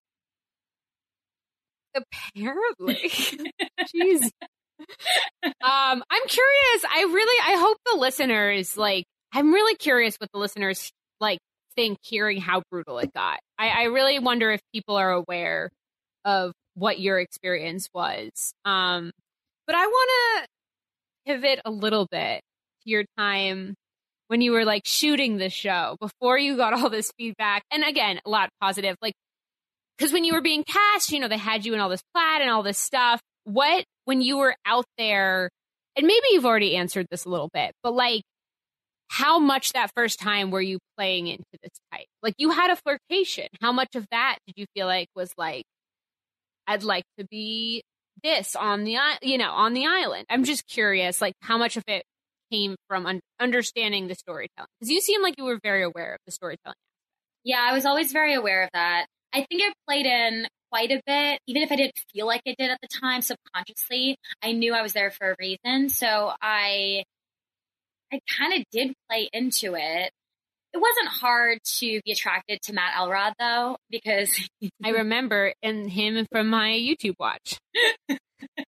Apparently. Jeez. Um, I'm curious. I really, I hope the listeners, like, I'm really curious what the listeners, like, think hearing how brutal it got. I, I really wonder if people are aware of what your experience was. Um, but I want to pivot a little bit to your time when you were, like, shooting the show before you got all this feedback. And again, a lot positive, like, because when you were being cast, you know, they had you in all this plaid and all this stuff. What, when you were out there, and maybe you've already answered this a little bit, but like, how much that first time were you playing into this type? Like, you had a flirtation. How much of that did you feel like was like, I'd like to be this on the, you know, on the island? I'm just curious, like, how much of it came from un- understanding the storytelling? Because you seem like you were very aware of the storytelling. Yeah, I was always very aware of that. I think it played in quite a bit, even if I didn't feel like it did at the time. Subconsciously, I knew I was there for a reason, so I, I kind of did play into it. It wasn't hard to be attracted to Matt Elrod, though, because I remember in him from my YouTube watch.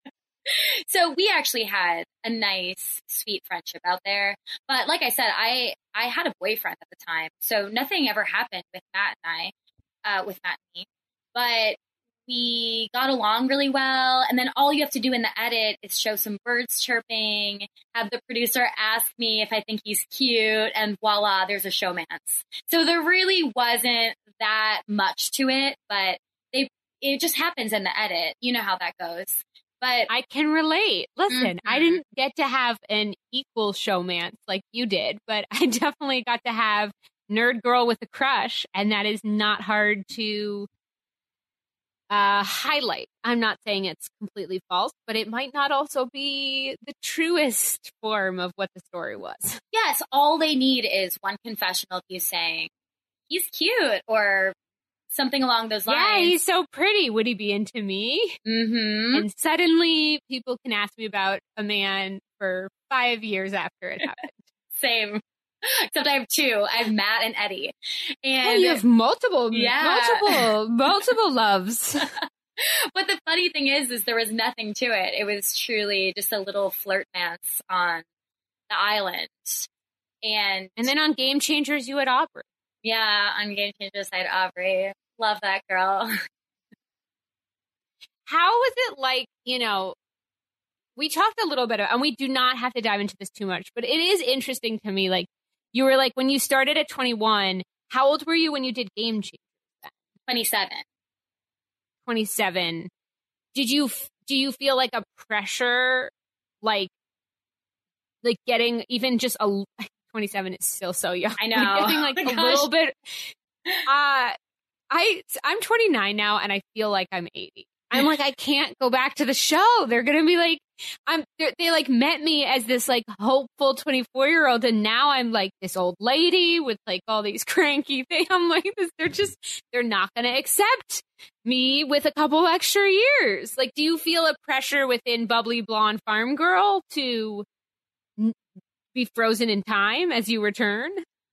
So we actually had a nice, sweet friendship out there. But like I said, I, I had a boyfriend at the time. So nothing ever happened with Matt and I, uh, with Matt and me. But we got along really well. And then all you have to do in the edit is show some birds chirping, have the producer ask me if I think he's cute, and voila, there's a showmance. So there really wasn't that much to it, but they it just happens in the edit. You know how that goes. But I can relate. Listen, mm-hmm. I didn't get to have an equal showmance like you did, but I definitely got to have nerd girl with a crush, and that is not hard to uh, highlight. I'm not saying it's completely false, but it might not also be the truest form of what the story was. Yes, all they need is one confessional of you saying, he's cute, or something along those lines. Yeah, he's so pretty. Would he be into me? Mm-hmm. And suddenly people can ask me about a man for five years after it happened. Same. Except I have two. I have Matt and Eddie. And oh, you have multiple, yeah. multiple, multiple loves. But the funny thing is, is there was nothing to it. It was truly just a little flirt dance on the island. And and then on Game Changers, you had Aubrey. Yeah, on Game Changers, I had Aubrey. Love that girl. How was it like, you know, we talked a little bit, and we do not have to dive into this too much, but it is interesting to me, like, you were like, when you started at twenty-one, how old were you when you did Game Changers then? twenty-seven. twenty-seven. Did you, do you feel like a pressure, like, like getting even just a, twenty-seven is still so young. I know. Getting like oh a little bit, uh, I, I'm twenty-nine now, and I feel like I'm eighty. I'm like, I can't go back to the show. They're going to be like, I'm, they like met me as this like hopeful twenty-four year old. And now I'm like this old lady with like all these cranky things. I'm like, this, they're just, they're not going to accept me with a couple extra years. Like, do you feel a pressure within Bubbly Blonde Farm Girl to n- be frozen in time as you return?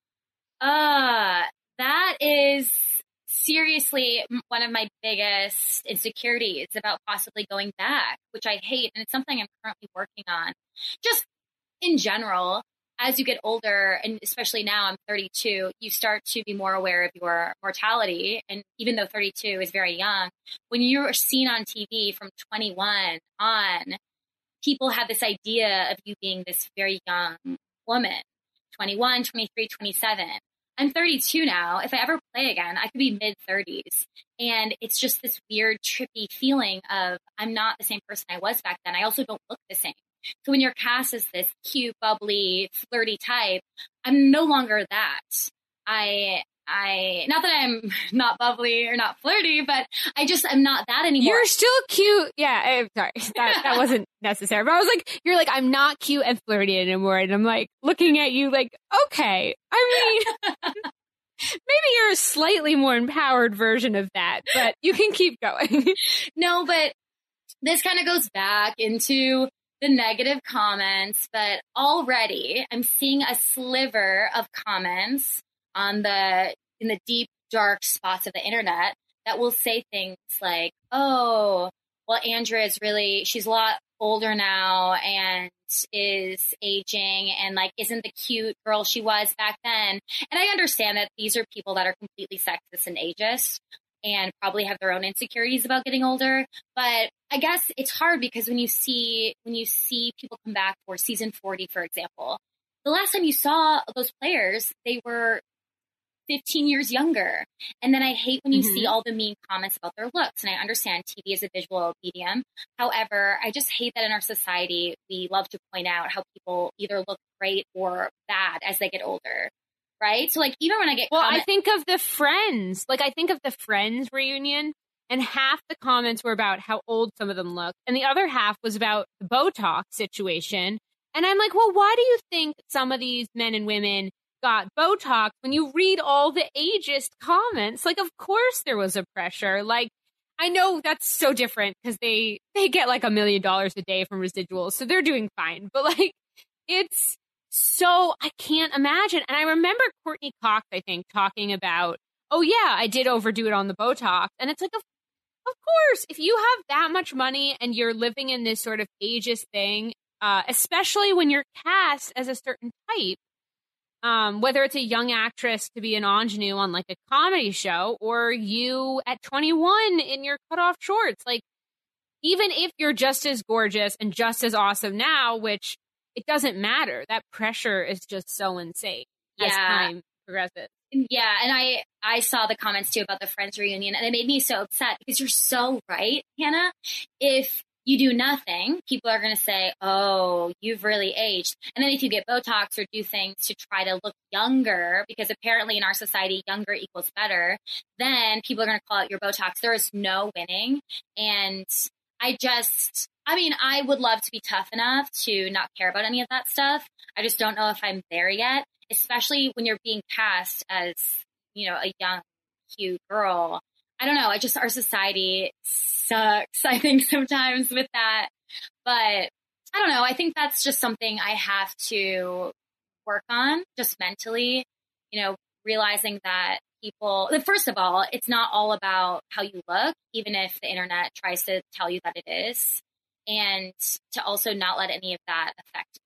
Uh, that is seriously one of my biggest insecurities about possibly going back, which I hate. And it's something I'm currently working on. Just in general, as you get older, and especially now I'm thirty-two, you start to be more aware of your mortality. And even though thirty-two is very young, when you're seen on T V from twenty-one on, people have this idea of you being this very young woman, twenty-one, twenty-three, twenty-seven. I'm thirty-two now. If I ever play again, I could be mid thirties. And it's just this weird, trippy feeling of I'm not the same person I was back then. I also don't look the same. So when you're cast as this cute, bubbly, flirty type, I'm no longer that. I, I, not that I'm not bubbly or not flirty, but I just, I'm not that anymore. You're still cute. Yeah. I'm sorry. That, that wasn't necessary. But I was like, you're like, I'm not cute and flirty anymore. And I'm like looking at you like, okay. I mean, maybe you're a slightly more empowered version of that, but you can keep going. No, but this kind of goes back into the negative comments, but already I'm seeing a sliver of comments on the, in the deep, dark spots of the internet that will say things like, oh, well, Andrea is really, she's a lot older now and is aging and like, isn't the cute girl she was back then. And I understand that these are people that are completely sexist and ageist and probably have their own insecurities about getting older. But I guess it's hard because when you see, when you see people come back for season forty, for example, the last time you saw those players, they were fifteen years younger. And then I hate when you mm-hmm. see all the mean comments about their looks. And I understand T V is a visual medium. However, I just hate that in our society, we love to point out how people either look great or bad as they get older. Right? So like, even when I get Well, comment- I think of the Friends. Like, I think of the Friends reunion, and half the comments were about how old some of them look. And the other half was about the Botox situation. And I'm like, well, why do you think some of these men and women got Botox when you read all the ageist comments? Like, of course there was a pressure. Like, I know that's so different because they, they get like a million dollars a day from residuals. So they're doing fine. But like, it's so, I can't imagine. And I remember Courtney Cox, I think, talking about, oh yeah, I did overdo it on the Botox. And it's like, a, Of course, if you have that much money and you're living in this sort of ageist thing, uh, especially when you're cast as a certain type, um, whether it's a young actress to be an ingenue on like a comedy show or you at twenty-one in your cutoff shorts, like even if you're just as gorgeous and just as awesome now, which it doesn't matter, that pressure is just so insane yeah. as time progresses. Yeah, and I I saw the comments too about the Friends reunion, and it made me so upset because you're so right, Hannah. If you do nothing, people are going to say, oh, you've really aged. And then if you get Botox or do things to try to look younger, because apparently in our society, younger equals better, then people are going to call out your Botox. There is no winning. And I just, I mean, I would love to be tough enough to not care about any of that stuff. I just don't know if I'm there yet. Especially when you're being cast as, you know, a young, cute girl. I don't know. I just, our society sucks, I think, sometimes with that. But I don't know. I think that's just something I have to work on just mentally, you know, realizing that people, first of all, it's not all about how you look, even if the internet tries to tell you that it is. And to also not let any of that affect me.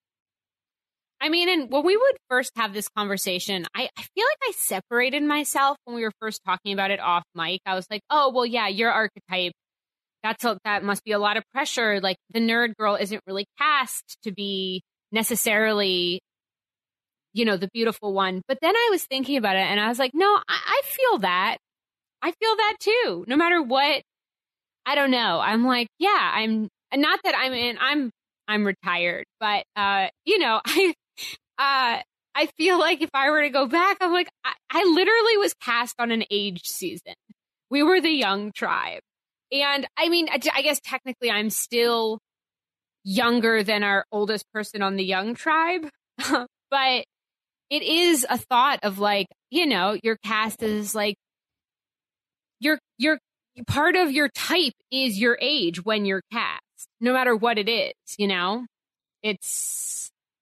I mean, and when we would first have this conversation, I, I feel like I separated myself when we were first talking about it off mic. I was like, oh, well, yeah, your archetype, that's a, that must be a lot of pressure. Like the nerd girl isn't really cast to be necessarily, you know, the beautiful one. But then I was thinking about it and I was like, no, I, I feel that. I feel that too. No matter what, I don't know. I'm like, yeah, I'm not that I'm in, I'm, I'm retired, but, uh, you know, I, Uh, I feel like if I were to go back, I'm like, I, I literally was cast on an age season. We were the young tribe. And I mean, I, I guess technically I'm still younger than our oldest person on the young tribe. But it is a thought of like, you know, your cast is like, your, your part of your type is your age when you're cast, no matter what it is, you know, it's,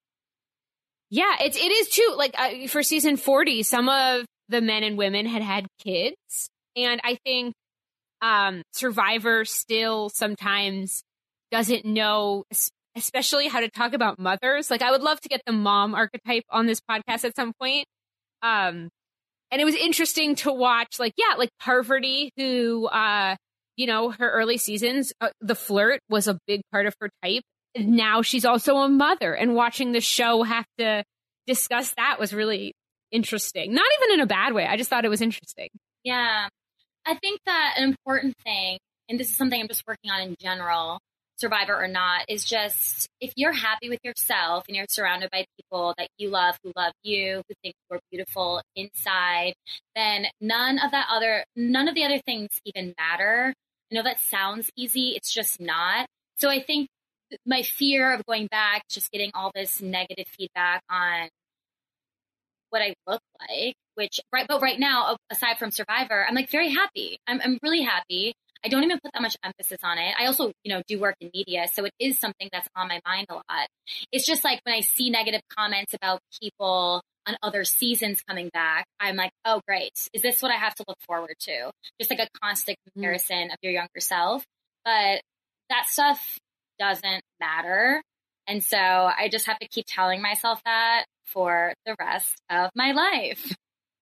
yeah, it's, it is too. Like uh, for season forty, some of the men and women had had kids. And I think um, Survivor still sometimes doesn't know, especially how to talk about mothers. Like I would love to get the mom archetype on this podcast at some point. Um, and it was interesting to watch, like, yeah, like Parvati, who, uh, you know, her early seasons, uh, the flirt was a big part of her type. Now she's also a mother, and watching the show have to discuss that was really interesting. Not even in a bad way. I just thought it was interesting. Yeah. I think that an important thing, and this is something I'm just working on in general, Survivor or not, is just if you're happy with yourself and you're surrounded by people that you love, who love you, who think you're beautiful inside, then none of that other, none of the other things even matter. I know that sounds easy. It's just not. So I think my fear of going back, just getting all this negative feedback on what I look like, which right, but right now, aside from Survivor, I'm like very happy. I'm, I'm really happy. I don't even put that much emphasis on it. I also, you know, do work in media, so it is something that's on my mind a lot. It's just like when I see negative comments about people on other seasons coming back, I'm like, oh, great. Is this what I have to look forward to? Just like a constant comparison mm. of your younger self. But that stuff doesn't matter. And so I just have to keep telling myself that for the rest of my life.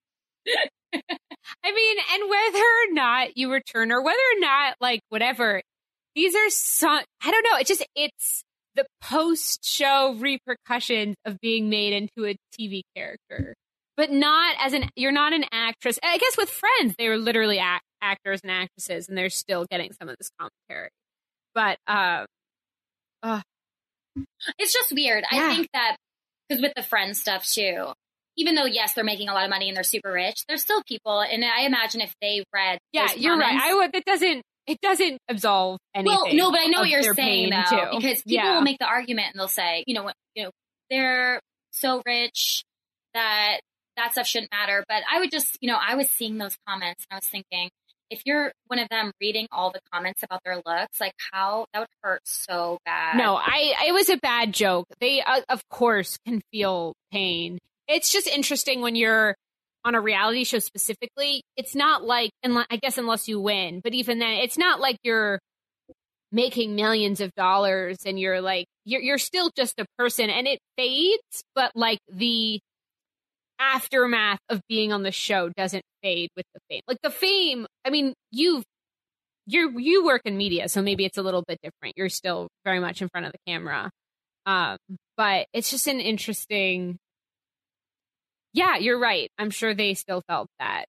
I mean, and whether or not you return or whether or not, like, whatever, these are some, I don't know. It's just, it's the post-show repercussions of being made into a T V character, but not as an, you're not an actress. I guess with Friends, they were literally act, actors and actresses, and they're still getting some of this commentary. But, um, uh, it's just weird. Yeah. I think that because with the Friends stuff too, even though, yes, they're making a lot of money and they're super rich, there's still people. And I imagine if they read, yeah, you're comments, right. I would, it doesn't, it doesn't absolve anything. Well, no, but I know what you're saying though, too. Because people yeah. will make the argument and they'll say, you know, what, you know, they're so rich that that stuff shouldn't matter. But I would just, you know, I was seeing those comments and I was thinking, if you're one of them reading all the comments about their looks, like how that would hurt so bad. No, I, it was a bad joke. They, uh, of course, can feel pain. It's just interesting when you're on a reality show specifically, it's not like, I guess unless you win, but even then, it's not like you're making millions of dollars and you're like, you're, you're still just a person, and it fades, but like the aftermath of being on the show doesn't fade with the fame. Like the fame, I mean, you've, you you work in media, so maybe it's a little bit different. You're still very much in front of the camera. Um, but it's just an interesting, yeah, you're right. I'm sure they still felt that.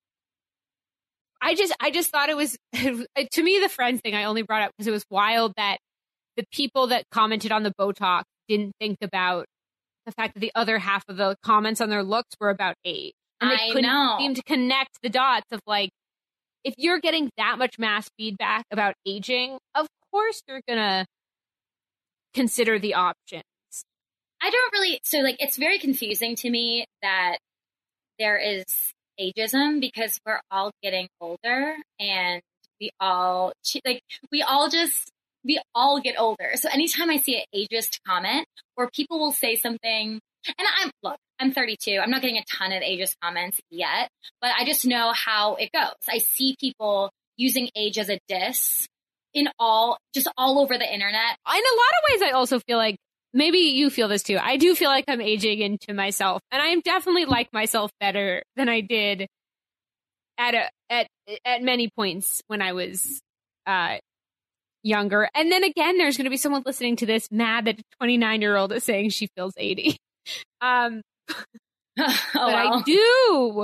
I just, I just thought it was, to me, the Friends thing I only brought up because it was wild that the people that commented on the Botox didn't think about the fact that the other half of the comments on their looks were about age. And they I couldn't know. seem to connect the dots of like, if you're getting that much mass feedback about aging, of course you're going to consider the options. I don't really, so like, it's very confusing to me that there is ageism because we're all getting older and we all, like, we all just, we all get older. So anytime I see an ageist comment or people will say something, and I'm, look, I'm thirty-two. I'm not getting a ton of ageist comments yet, but I just know how it goes. I see people using age as a diss in all, just all over the internet. In a lot of ways, I also feel like, maybe you feel this too. I do feel like I'm aging into myself, and I definitely like myself better than I did at a, at at many points when I was uh, younger. And then again, there's going to be someone listening to this mad that a twenty-nine year old is saying she feels eighty. Um, oh, but well. I do.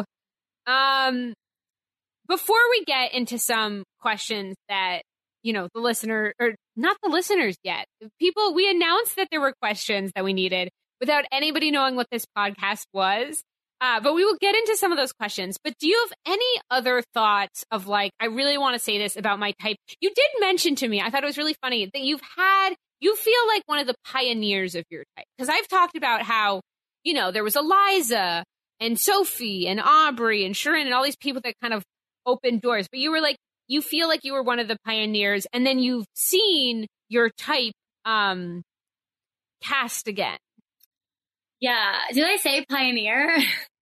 Um, before we get into some questions that, you know, the listener, or not the listeners yet, people, we announced that there were questions that we needed without anybody knowing what this podcast was. Uh, but we will get into some of those questions. But do you have any other thoughts of like, I really want to say this about my type? You did mention to me, I thought it was really funny that you've had, you feel like one of the pioneers of your type. Because I've talked about how, you know, there was Eliza and Sophie and Aubrey and Sharon and all these people that kind of opened doors. But you were like, you feel like you were one of the pioneers, and then you've seen your type um, cast again. Yeah. Did I say pioneer?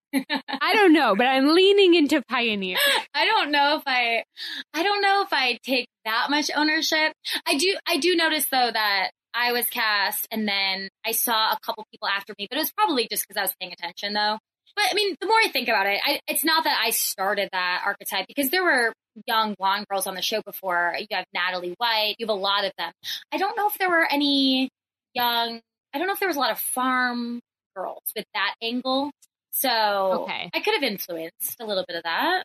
I don't know, but I'm leaning into pioneer. I don't know if I, I don't know if I take that much ownership. I do, I do notice though that I was cast and then I saw a couple people after me, but it was probably just because I was paying attention though. But I mean, the more I think about it, I, it's not that I started that archetype because there were young blonde girls on the show before. You have Natalie White, you have a lot of them. I don't know if there were any young, I don't know if there was a lot of farm girls with that angle. So okay. I could have influenced a little bit of that.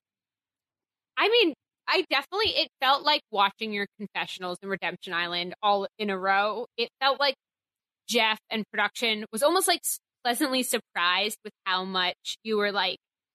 I mean, I definitely, it felt like watching your confessionals and Redemption Island all in a row. It felt like Jeff and production was almost like pleasantly surprised with how much you were like,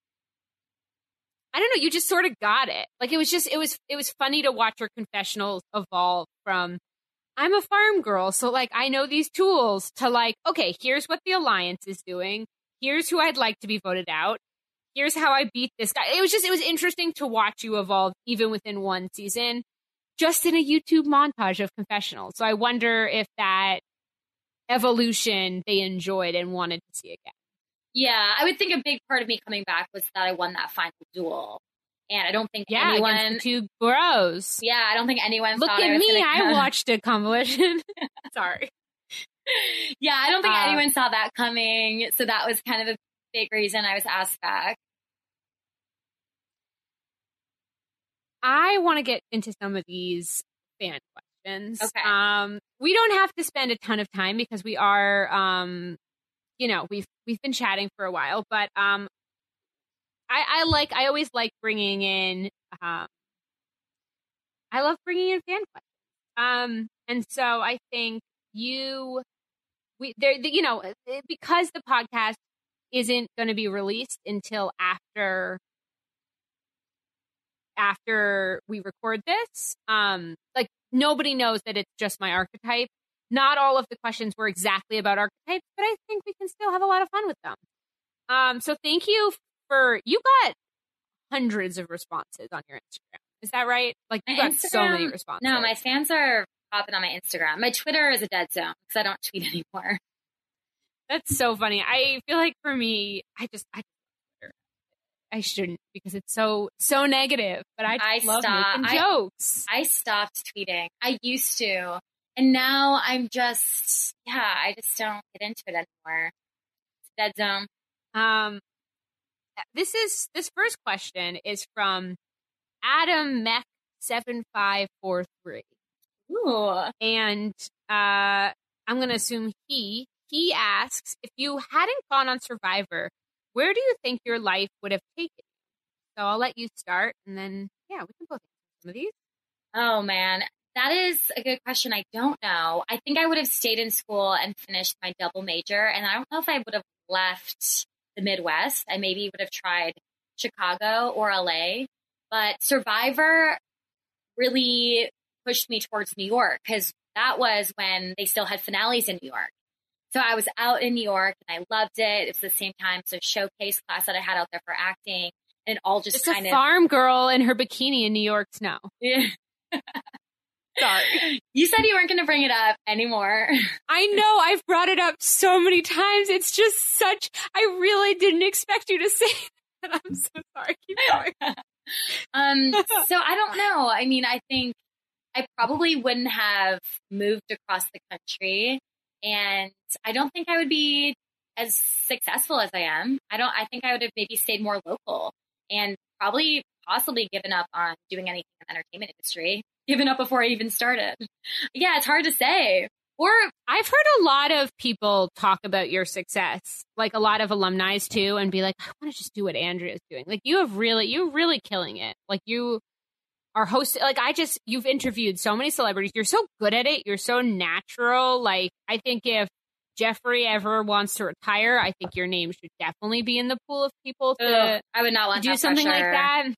I don't know, you just sort of got it. Like it was just, it was, it was funny to watch your confessionals evolve from, I'm a farm girl, so like I know these tools, to like, okay, here's what the Alliance is doing. Here's who I'd like to be voted out. Here's how I beat this guy. It was just, it was interesting to watch you evolve even within one season, just in a YouTube montage of confessionals. So I wonder if that evolution they enjoyed and wanted to see again. Yeah, I would think a big part of me coming back was that I won that final duel. And I don't think yeah, anyone... against the two bros. Yeah, I don't think anyone Look thought at I was me, gonna I come. watched a convolution. Sorry. Yeah, I don't think Uh, anyone saw that coming. So that was kind of a big reason I was asked back. I want to get into some of these fan questions. Okay. Um, we don't have to spend a ton of time because we are, um, you know, we've we've been chatting for a while. But um, I, I like, I always like bringing in, um, I love bringing in fan questions. Um, and so I think you, we there, you know, because the podcast isn't going to be released until after. after we record this, um, like nobody knows that it's just my archetype. Not all of the questions were exactly about archetypes, but I think we can still have a lot of fun with them. Um, so thank you for, you got hundreds of responses on your Instagram. Is that right? Like you My got so Instagram- many responses. No, my fans are popping on my Instagram. My Twitter is a dead zone because I don't tweet anymore. That's so funny. I feel like for me, I just, I, I shouldn't because it's so, so negative, but I, I love stop, making I, jokes. I stopped tweeting. I used to. And now I'm just, yeah, I just don't get into it anymore. It's a dead zone. Um, this is, this first question is from Adam Mech seven five four three. Ooh. And, uh, I'm going to assume he, he asks, if you hadn't gone on Survivor, where do you think your life would have taken you? So I'll let you start, and then, yeah, we can both answer some of these. Oh, man. That is a good question. I don't know. I think I would have stayed in school and finished my double major, and I don't know if I would have left the Midwest. I maybe would have tried Chicago or L A, but Survivor really pushed me towards New York because that was when they still had finales in New York. So I was out in New York and I loved it. It was the same time as a showcase class that I had out there for acting, and it all just, just kind a of farm girl in her bikini in New York snow. Yeah. Sorry. You said you weren't going to bring it up anymore. I know. I've brought it up so many times. It's just such, I really didn't expect you to say that. I'm so sorry. Keep going. um, so I don't know. I mean, I think I probably wouldn't have moved across the country, and I don't think I would be as successful as I am. I don't, I think I would have maybe stayed more local and probably possibly given up on doing anything in the entertainment industry. Given up before I even started. Yeah, it's hard to say. Or I've heard a lot of people talk about your success, like a lot of alumni too, and be like, I want to just do what Andrea's doing. Like you have really, you're really killing it. Like you are hosting, like I just, you've interviewed so many celebrities. You're so good at it. You're so natural. Like I think if Jeffrey ever wants to retire, I think your name should definitely be in the pool of people to Ugh, I would not want do that something pressure. like that.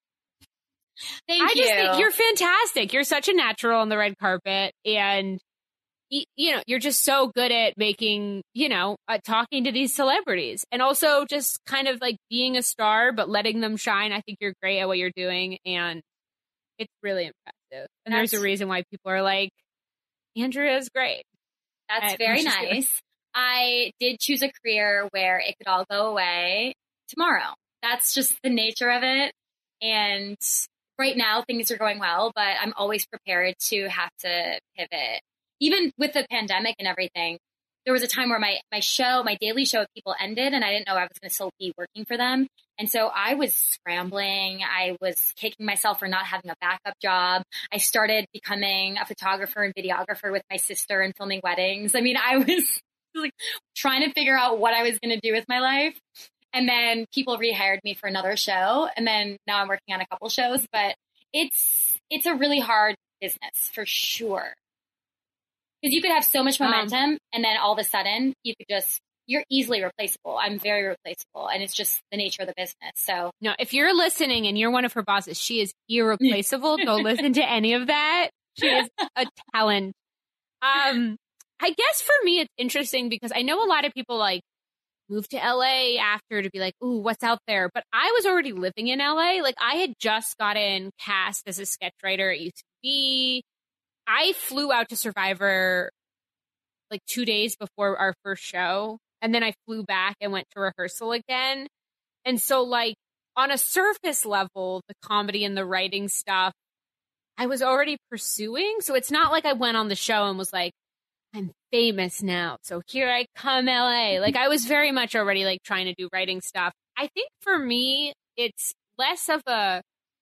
Thank I you. just think you're fantastic. You're such a natural on the red carpet, and you, you know you're just so good at making, you know, uh, talking to these celebrities, and also just kind of like being a star, but letting them shine. I think you're great at what you're doing, and it's really impressive. And That's, there's a reason why people are like, Andrea's great. That's and very nice. I did choose a career where it could all go away tomorrow. That's just the nature of it, and right now things are going well, but I'm always prepared to have to pivot. Even with the pandemic and everything, there was a time where my, my show, my daily show with People ended, and I didn't know I was going to still be working for them. And so I was scrambling. I was kicking myself for not having a backup job. I started becoming a photographer and videographer with my sister and filming weddings. I mean, I was like trying to figure out what I was going to do with my life. And then people rehired me for another show. And then now I'm working on a couple shows, but it's, it's a really hard business for sure. Because you could have so much momentum um, and then all of a sudden you could just, you're easily replaceable. I'm very replaceable, and it's just the nature of the business. So no, if you're listening and you're one of her bosses, she is irreplaceable. Don't listen to any of that. She is a talent. Um, I guess for me, it's interesting because I know a lot of people like moved to L A after to be like, ooh, what's out there? But I was already living in L A. Like I had just gotten cast as a sketch writer at U C B. I flew out to Survivor like two days before our first show. And then I flew back and went to rehearsal again. And so like on a surface level, the comedy and the writing stuff, I was already pursuing. So it's not like I went on the show and was like, I'm famous now, so here I come, L A. Like I was very much already like trying to do writing stuff. I think for me, it's less of a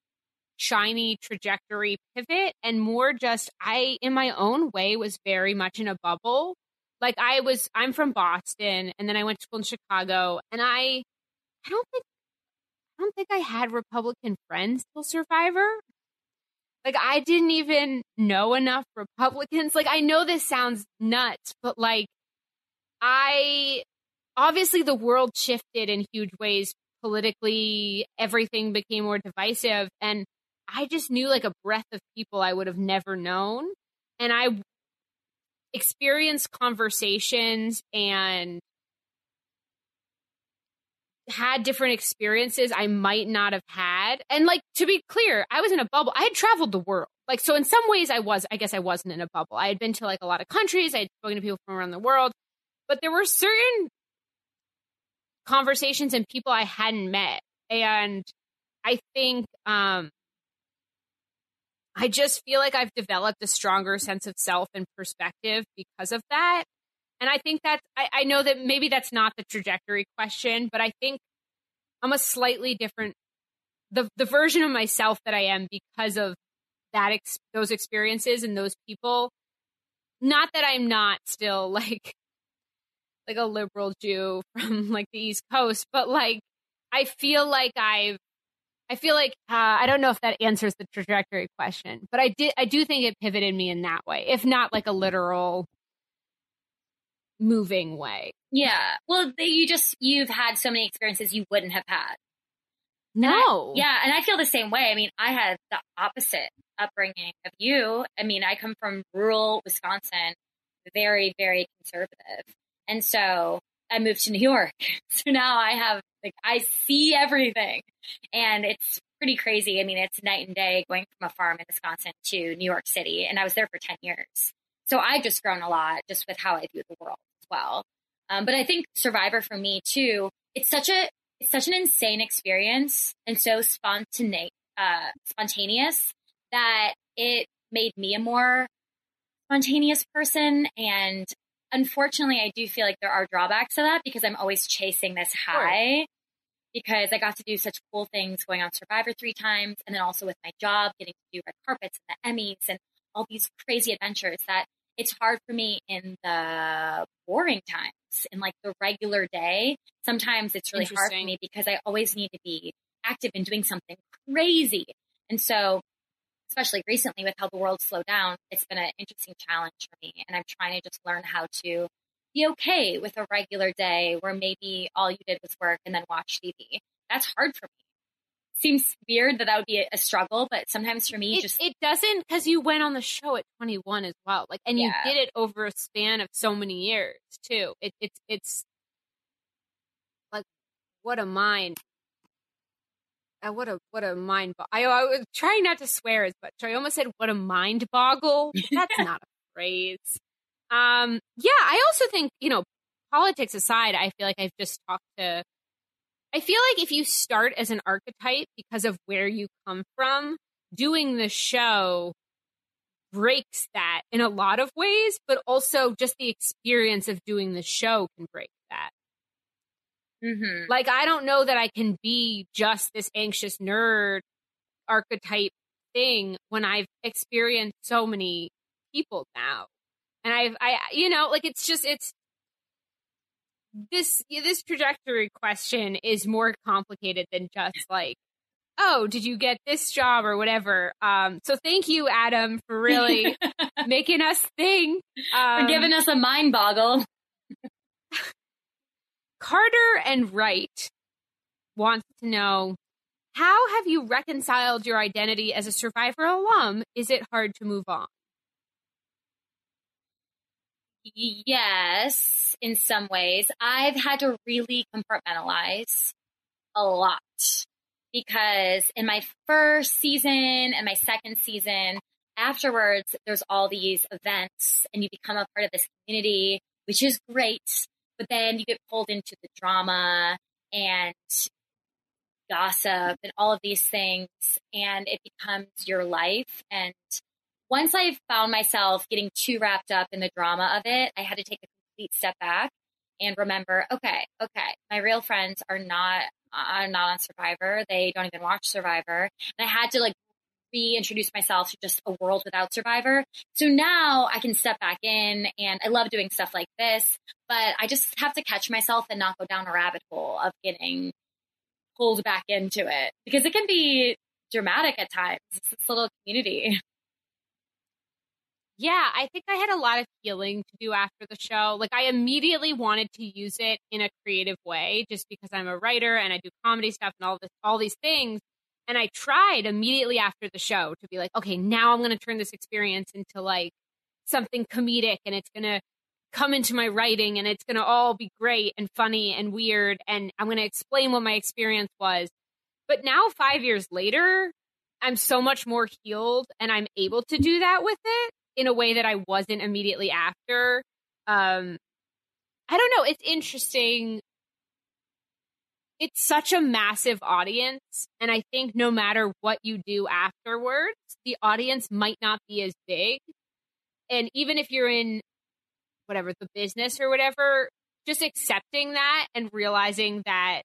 shiny trajectory pivot and more just I, in my own way, was very much in a bubble. Like I was, I'm from Boston, and then I went to school in Chicago, and I, I don't think, I don't think I had Republican friends till Survivor. Like, I didn't even know enough Republicans. Like, I know this sounds nuts, but, like, I... Obviously, the world shifted in huge ways politically. Everything became more divisive. And I just knew, like, a breadth of people I would have never known. And I experienced conversations and had different experiences I might not have had. And like, to be clear, I was in a bubble. I had traveled the world. Like, so in some ways I was, I guess I wasn't in a bubble. I had been to like a lot of countries. I had spoken to people from around the world, but there were certain conversations and people I hadn't met. And I think um, I just feel like I've developed a stronger sense of self and perspective because of that. And I think that I, I know that maybe that's not the trajectory question, but I think I'm a slightly different, the the version of myself that I am because of that ex, those experiences and those people. Not that I'm not still like like a liberal Jew from like the East Coast, but like I feel like I've I feel like uh, I don't know if that answers the trajectory question, but I did I do think it pivoted me in that way, if not like a literal moving way. Yeah. Well, they, you just, you've had so many experiences you wouldn't have had. No. And I, yeah. And I feel the same way. I mean, I had the opposite upbringing of you. I mean, I come from rural Wisconsin, very, very conservative. And so I moved to New York. So now I have, like, I see everything. And it's pretty crazy. I mean, it's night and day going from a farm in Wisconsin to New York City. And I was there for ten years. So I've just grown a lot just with how I view the world as well. Um, but I think Survivor for me too, it's such a, it's such an insane experience and so spontane, uh, spontaneous that it made me a more spontaneous person. And unfortunately, I do feel like there are drawbacks to that because I'm always chasing this high. Sure. Because I got to do such cool things going on Survivor three times. And then also with my job, getting to do red carpets and the Emmys and all these crazy adventures that it's hard for me in the boring times, in like the regular day. Sometimes it's really hard for me because I always need to be active and doing something crazy. And so, especially recently with how the world slowed down, it's been an interesting challenge for me. And I'm trying to just learn how to be okay with a regular day where maybe all you did was work and then watch T V. That's hard for me. Seems weird that that would be a, a struggle, but sometimes for me, it, just it doesn't, because you went on the show at twenty-one as well, like, and yeah. you did it over a span of so many years too. It, it's it's like what a mind, uh, what a what a mind. Bo- I I was trying not to swear as much. I almost said what a mind boggle. That's not a phrase. Um, yeah, I also think, you know, politics aside, I feel like I've just talked to. I feel like if you start as an archetype because of where you come from, doing the show breaks that in a lot of ways, but also just the experience of doing the show can break that. Mm-hmm. Like, I don't know that I can be just this anxious nerd archetype thing when I've experienced so many people now. And I've, I, you know, like, it's just, it's, This this trajectory question is more complicated than just like, oh, did you get this job or whatever? Um, so thank you, Adam, for really making us think. Um, for giving us a mind boggle. Carter and Wright wants to know, how have you reconciled your identity as a Survivor alum? Is it hard to move on? Yes, in some ways. I've had to really compartmentalize a lot because in my first season and my second season, afterwards, there's all these events and you become a part of this community, which is great. But then you get pulled into the drama and gossip and all of these things, and it becomes your life. And once I found myself getting too wrapped up in the drama of it, I had to take a complete step back and remember, okay, okay, my real friends are not, are not on Survivor. They don't even watch Survivor. And I had to like reintroduce myself to just a world without Survivor. So now I can step back in, and I love doing stuff like this, but I just have to catch myself and not go down a rabbit hole of getting pulled back into it, because it can be dramatic at times. It's this little community. Yeah, I think I had a lot of healing to do after the show. Like, I immediately wanted to use it in a creative way just because I'm a writer and I do comedy stuff and all this, all these things. And I tried immediately after the show to be like, okay, now I'm going to turn this experience into like something comedic, and it's going to come into my writing, and it's going to all be great and funny and weird. And I'm going to explain what my experience was. But now, five years later, I'm so much more healed, and I'm able to do that with it in a way that I wasn't immediately after. Um, I don't know. It's interesting. it's such a massive audience. And I think no matter what you do afterwards, the audience might not be as big. And even if you're in whatever, the business or whatever, just accepting that and realizing that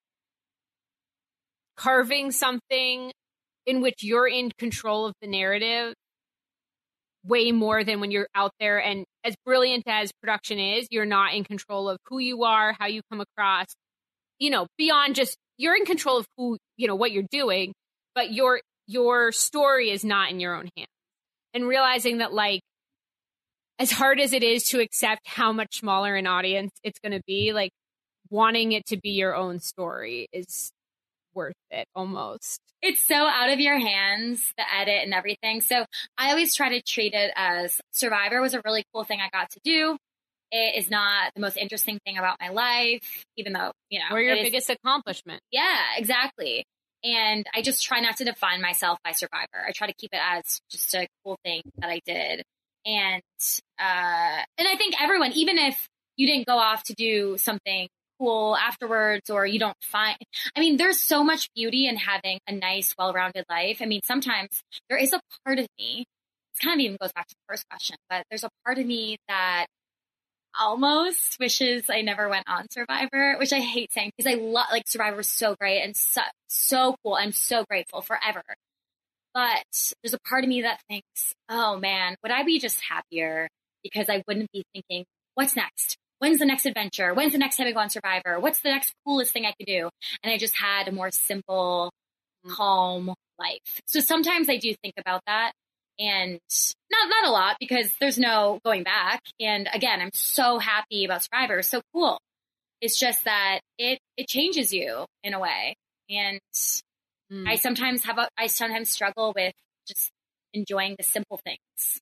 carving something in which you're in control of the narrative way more than when you're out there. And as brilliant as production is, you're not in control of who you are, how you come across, you know, beyond just, you're in control of who, you know, what you're doing, but your, your story is not in your own hands. And realizing that, like, as hard as it is to accept how much smaller an audience it's going to be, like, wanting it to be your own story is worth it almost. It's so out of your hands, the edit and everything. So I always try to treat it as Survivor was a really cool thing I got to do. It is not the most interesting thing about my life, even though, you know. Or your it biggest is, accomplishment. Yeah, exactly. And I just try not to define myself by Survivor. I try to keep it as just a cool thing that I did. And, uh, and I think everyone, even if you didn't go off to do something cool afterwards, or you don't find, I mean, there's so much beauty in having a nice, well-rounded life. I mean, sometimes there is a part of me, it kind of even goes back to the first question, but there's a part of me that almost wishes I never went on Survivor, which I hate saying because I love, like, Survivor is so great and so, so cool. I'm so grateful forever. But there's a part of me that thinks, oh man, would I be just happier because I wouldn't be thinking, what's next? When's the next adventure? When's the next time I go on Survivor? What's the next coolest thing I could do? And I just had a more simple, calm life. So sometimes I do think about that, and not, not a lot because there's no going back. And again, I'm so happy about Survivor. It's so cool. It's just that it, it changes you in a way. And mm. I sometimes have, a, I sometimes struggle with just enjoying the simple things.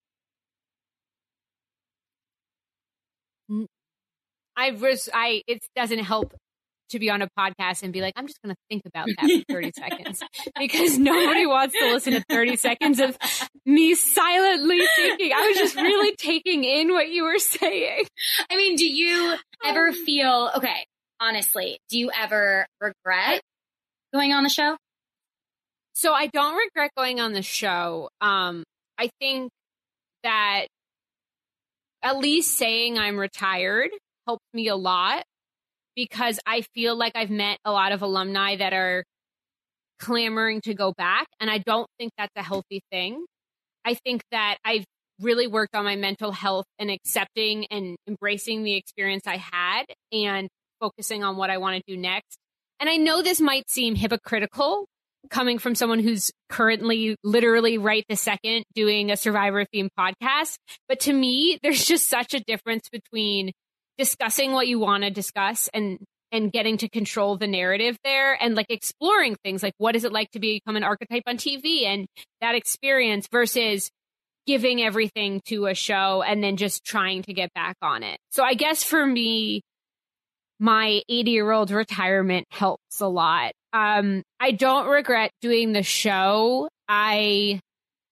I was, I, it doesn't help to be on a podcast and be like, I'm just going to think about that for thirty seconds, because nobody wants to listen to thirty seconds of me silently thinking. I was just really taking in what you were saying. I mean, do you ever feel, okay, honestly, do you ever regret going on the show? So I don't regret going on the show. Um, I think that at least saying I'm retired helped me a lot, because I feel like I've met a lot of alumni that are clamoring to go back, and I don't think that's a healthy thing. I think that I've really worked on my mental health and accepting and embracing the experience I had and focusing on what I want to do next. And I know this might seem hypocritical coming from someone who's currently literally right this second doing a Survivor themed podcast, but to me, there's just such a difference between discussing what you want to discuss and and getting to control the narrative there, and like exploring things like, what is it like to become an archetype on T V and that experience, versus giving everything to a show and then just trying to get back on it. So I guess for me, my eighty year old retirement helps a lot. Um, I don't regret doing the show. I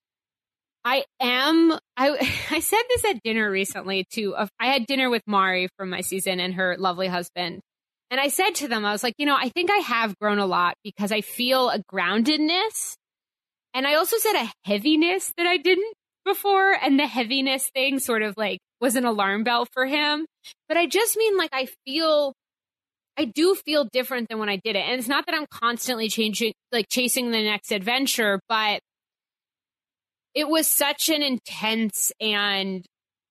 I am, I, I said this at dinner recently too. I had dinner with Mari from my season and her lovely husband. And I said to them, I was like, you know, I think I have grown a lot because I feel a groundedness. And I also said a heaviness that I didn't before. And the heaviness thing sort of like was an alarm bell for him. But I just mean like, I feel, I do feel different than when I did it. And it's not that I'm constantly changing, like chasing the next adventure, but it was such an intense and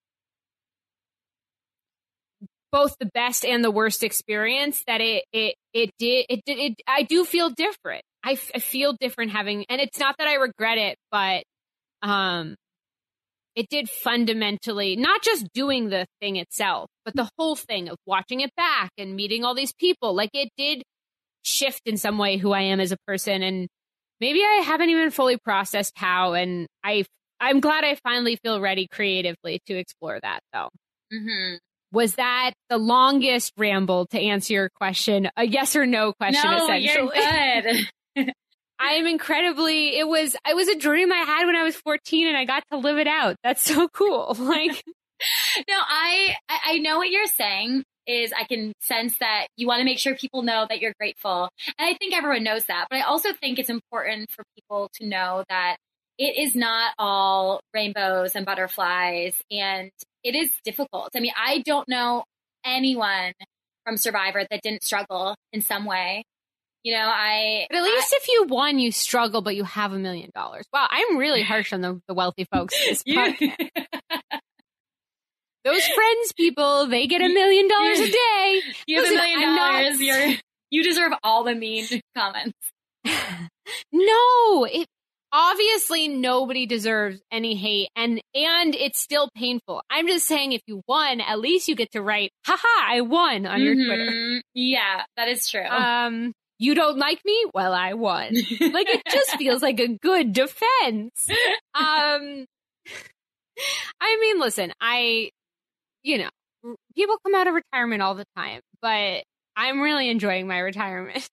both the best and the worst experience that it it it did it did it, I do feel different. I, f- I feel different having, and it's not that I regret it, but um, it did fundamentally, not just doing the thing itself, but the whole thing of watching it back and meeting all these people. Like, it did shift in some way who I am as a person, and maybe I haven't even fully processed how, and I, I'm glad I finally feel ready creatively to explore that, though. Mm-hmm. Was that the longest ramble to answer your question? A yes or no question, no, essentially. You're good. I'm incredibly, it was, it was a dream I had when I was fourteen, and I got to live it out. That's so cool. Like, no, I, I know what you're saying. is I can sense that you want to make sure people know that you're grateful. And I think everyone knows that. But I also think it's important for people to know that it is not all rainbows and butterflies. And it is difficult. I mean, I don't know anyone from Survivor that didn't struggle in some way. You know, I... But at least I, if you won, you struggle, but you have a million dollars. Wow, I'm really harsh on the, the wealthy folks in this podcast. Those Friends people, they get a million dollars a day. You have Listen, a million I'm dollars. Not... You're, you deserve all the mean comments. No, it, obviously nobody deserves any hate, and and it's still painful. I'm just saying, if you won, at least you get to write, haha, I won on your Mm-hmm. Twitter. Yeah, that is true. Um, you don't like me? Well, I won. Like, it just feels like a good defense. Um, I mean, listen, I, you know, people come out of retirement all the time, but I'm really enjoying my retirement.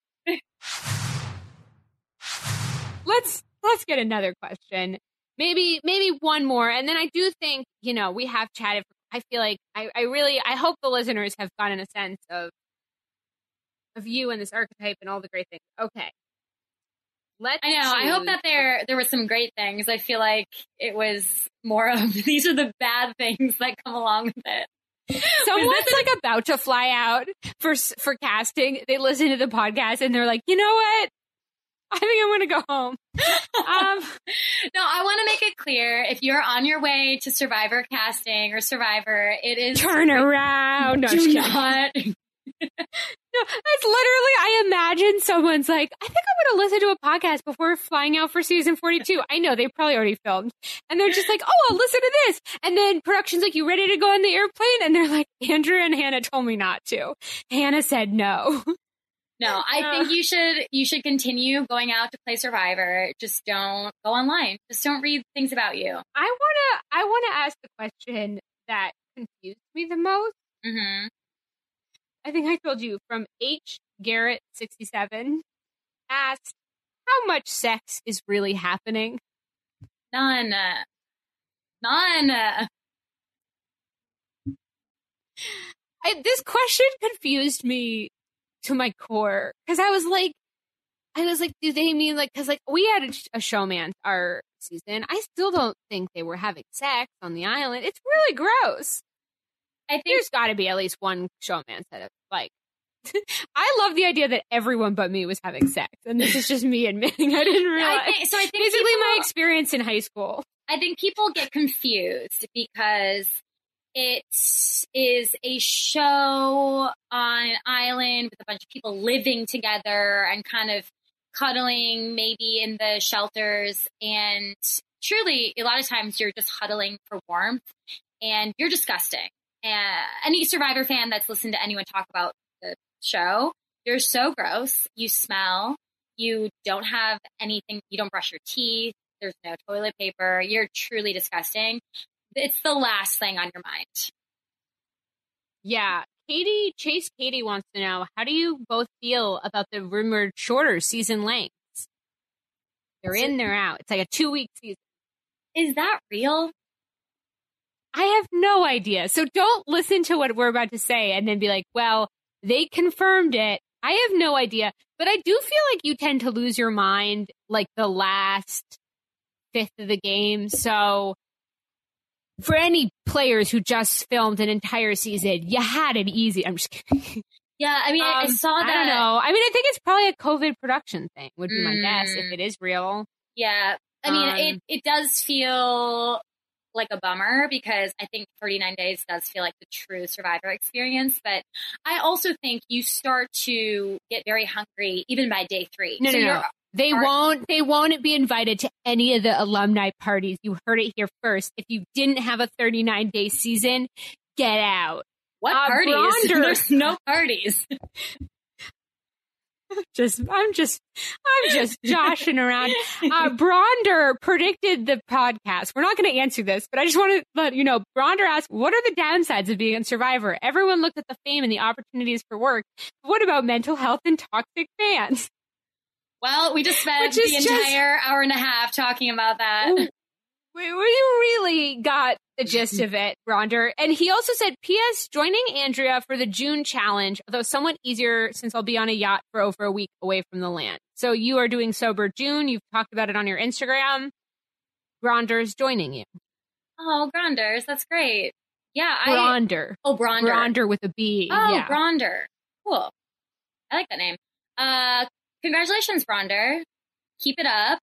let's let's get another question. Maybe maybe one more, and then I do think, you know, we have chatted. I feel like I, I really I hope the listeners have gotten a sense of of you and this archetype and all the great things. Okay. Let's I know. choose. I hope that there there were some great things. I feel like it was more of these are the bad things that come along with it. Someone's like about to fly out for for casting. They listen to the podcast and they're like, you know what? I think I'm going to go home. Um, no, I want to make it clear. If you're on your way to Survivor casting or Survivor, it is turn around. No, do not. No, that's literally, I imagine someone's like, I think I'm going to listen to a podcast before flying out for season forty-two. I know they probably already filmed. And they're just like, oh, I'll listen to this. And then production's like, you ready to go on the airplane? And they're like, Andrew and Hannah told me not to. Hannah said no. No, I uh, think you should you should continue going out to play Survivor. Just don't go online. Just don't read things about you. I want to I want to ask the question that confused me the most. Mm-hmm. I think I told you, from H Garrett sixty-seven asked, how much sex is really happening? None. None. I, this question confused me to my core, because I was like, I was like, do they mean like, because like we had a, a showman our season. I still don't think they were having sex on the island. It's really gross. I think there's got to be at least one showman set of like. I love the idea that everyone but me was having sex, and this is just me admitting I didn't realize. I think, so I think basically people, my experience in high school. I think people get confused because it is a show on an island with a bunch of people living together and kind of cuddling, maybe in the shelters. And truly, a lot of times you're just huddling for warmth, and you're disgusting. And any Survivor fan that's listened to anyone talk about the show, you're so gross. You smell. You don't have anything. You don't brush your teeth. There's no toilet paper. You're truly disgusting. It's the last thing on your mind. Yeah. Katie, Chase Katie wants to know, how do you both feel about the rumored shorter season lengths? They're in, they're out. It's like a two-week season. Is that real? I have no idea. So don't listen to what we're about to say and then be like, well, they confirmed it. I have no idea. But I do feel like you tend to lose your mind like the last fifth of the game. So for any players who just filmed an entire season, you had it easy. I'm just kidding. Yeah, I mean, um, I saw that. I don't know. I mean, I think it's probably a COVID production thing, would be my mm. guess, if it is real. Yeah. I mean, um, it, it does feel like a bummer, because I think thirty-nine days does feel like the true Survivor experience. But I also think you start to get very hungry even by day three. No, so no, no. They are, won't, they won't be invited to any of the alumni parties. You heard it here first. If you didn't have a thirty-nine day season, get out. What uh, parties? Bronder, There's no parties. Just, I'm just, I'm just joshing around. Uh, Bronder predicted the podcast. We're not going to answer this, but I just want to let you know, Bronder asked, what are the downsides of being a Survivor? Everyone looked at the fame and the opportunities for work. What about mental health and toxic fans? Well, we just spent the entire just, hour and a half talking about that. We, we really got the gist of it, Rhonda. And he also said, P S joining Andrea for the June challenge, although somewhat easier since I'll be on a yacht for over a week away from the land. So you are doing Sober June. You've talked about it on your Instagram. Gronders joining you. Oh, Gronders. That's great. Yeah. I, Bronder. Oh, Bronder. Bronder with a B. Oh, yeah. Bronder. Cool. I like that name. Uh, congratulations, Bronder. Keep it up.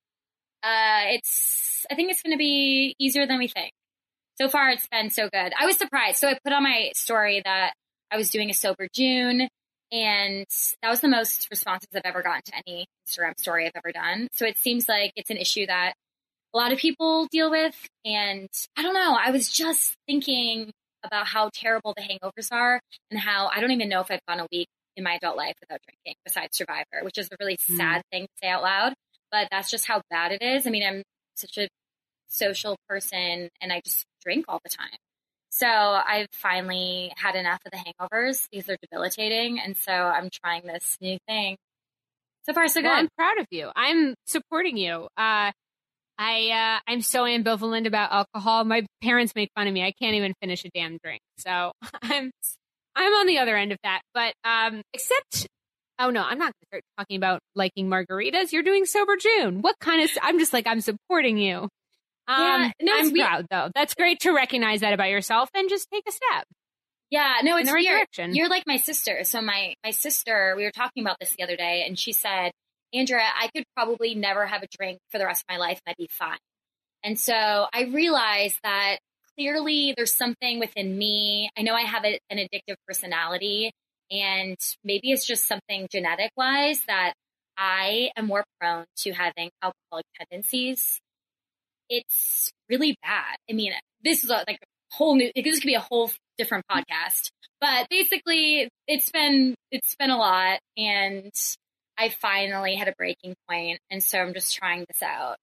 Uh, it's, I think it's going to be easier than we think. So far, it's been so good. I was surprised. So I put on my story that I was doing a Sober June, and that was the most responses I've ever gotten to any Instagram story I've ever done. So it seems like it's an issue that a lot of people deal with. And I don't know, I was just thinking about how terrible the hangovers are and how I don't even know if I've gone a week in my adult life without drinking besides Survivor, which is a really mm. sad thing to say out loud. But that's just how bad it is. I mean, I'm such a social person and I just drink all the time. So I've finally had enough of the hangovers because they're debilitating. And so I'm trying this new thing. So far, so good. Well, I'm proud of you. I'm supporting you. Uh, I, uh, I'm so ambivalent about alcohol. My parents make fun of me. I can't even finish a damn drink. So I'm, I'm on the other end of that. But um, except... Oh, no, I'm not going to start talking about liking margaritas. You're doing Sober June. What kind of... I'm just like, I'm supporting you. Um, yeah, no, I'm weird. proud, though. That's great to recognize that about yourself and just take a step. Yeah, no, it's in the right weird. direction. You're like my sister. So my, my sister, we were talking about this the other day, and she said, Andrea, I could probably never have a drink for the rest of my life and I'd be fine. And so I realized that clearly there's something within me. I know I have a, an addictive personality. And maybe it's just something genetic wise that I am more prone to having alcoholic tendencies. It's really bad. I mean, this is a, like a whole new, this could be a whole different podcast, but basically it's been, it's been a lot and I finally had a breaking point. And so I'm just trying this out.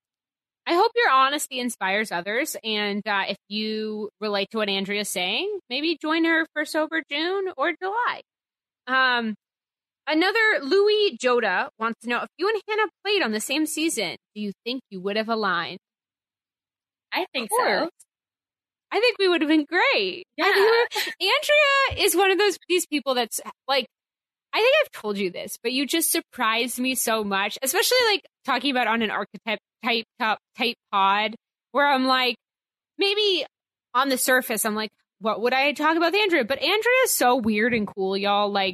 I hope your honesty inspires others. And uh, if you relate to what Andrea's saying, maybe join her for Sober June or July. Um, another Louis Joda wants to know, if you and Hannah played on the same season, do you think you would have aligned? I think so. I think we would have been great. Yeah. I think we Andrea is one of those these people that's like, I think I've told you this, but you just surprised me so much, especially like talking about on an archetype type top type pod where I'm like, maybe on the surface, I'm like, what would I talk about with Andrea? But Andrea is so weird and cool, y'all. Like,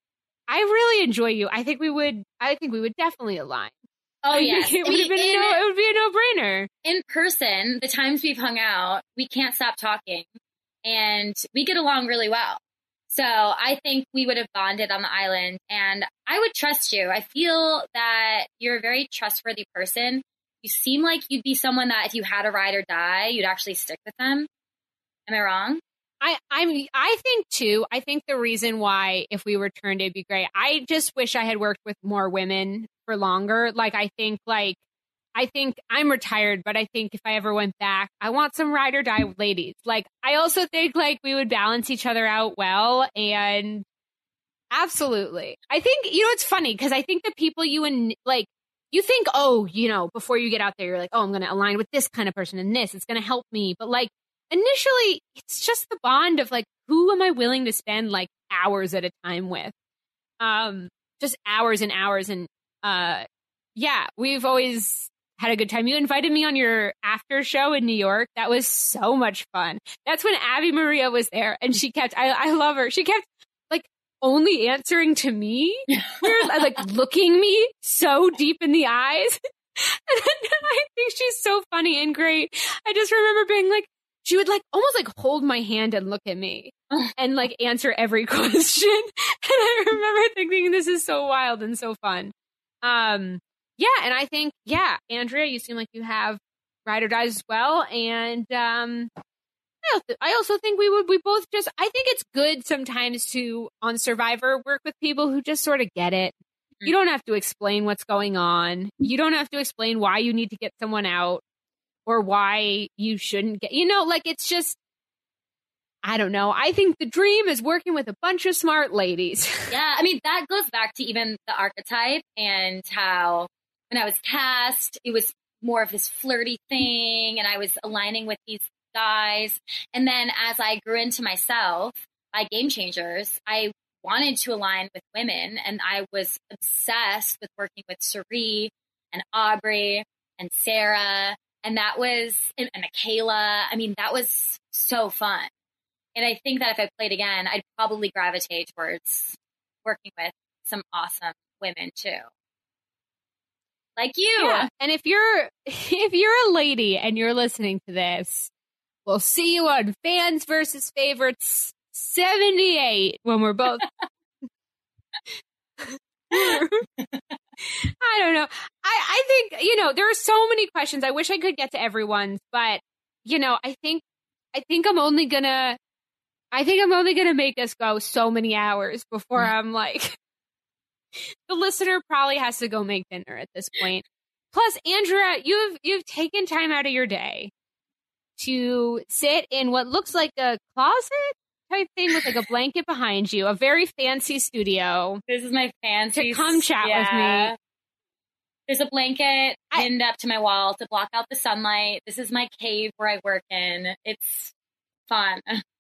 I really enjoy you. I think we would, I think we would definitely align. Oh, yes. It would have been, no, it would be a no-brainer. In person, the times we've hung out, we can't stop talking and we get along really well. So I think we would have bonded on the island and I would trust you. I feel that you're a very trustworthy person. You seem like you'd be someone that if you had a ride or die, you'd actually stick with them. Am I wrong? I, I mean, I think too, I think the reason why if we returned, it'd be great. I just wish I had worked with more women for longer. Like, I think like, I think I'm retired, but I think if I ever went back, I want some ride or die ladies. Like, I also think like we would balance each other out well. And absolutely. I think, you know, it's funny because I think the people you and like, you think, oh, you know, before you get out there, you're like, oh, I'm going to align with this kind of person and this, it's going to help me. But like initially it's just the bond of like, who am I willing to spend like hours at a time with? Um, just hours and hours. And uh, yeah, we've always had a good time. You invited me on your after show in New York. That was so much fun. That's when Abby Maria was there and she kept, I, I love her. She kept like only answering to me, like looking me so deep in the eyes. And I think she's so funny and great. I just remember being like, she would like almost like hold my hand and look at me and like answer every question. And I remember thinking, this is so wild and so fun. Um, yeah. And I think, yeah, Andrea, you seem like you have ride or dies as well. And um, I also, I also think we would, we both just, I think it's good sometimes to, on Survivor, work with people who just sort of get it. You don't have to explain what's going on. You don't have to explain why you need to get someone out or why you shouldn't get, you know, like it's just, I don't know. I think the dream is working with a bunch of smart ladies. Yeah. I mean, that goes back to even the archetype and how when I was cast, it was more of this flirty thing, and I was aligning with these guys. And then as I grew into myself by Game Changers, I wanted to align with women, and I was obsessed with working with Cirie and Aubrey and Sarah, and that was, and, and Michaela. I mean, that was so fun. And I think that if I played again, I'd probably gravitate towards working with some awesome women too. Like you. Yeah. And if you're, if you're a lady and you're listening to this, we'll see you on Fans versus Favorites seventy-eight when we're both. I don't know. I, I think, you know, there are so many questions. I wish I could get to everyone's, but, you know, I think, I think I'm only gonna, I think I'm only gonna make us go so many hours before I'm like, the listener probably has to go make dinner at this point. Plus, Andrea, you've, you've taken time out of your day to sit in what looks like a closet type thing with like a blanket behind you, a very fancy studio. This is my fancy to come chat yeah. with me. There's a blanket I, pinned up to my wall to block out the sunlight. This is my cave where I work in. It's fun.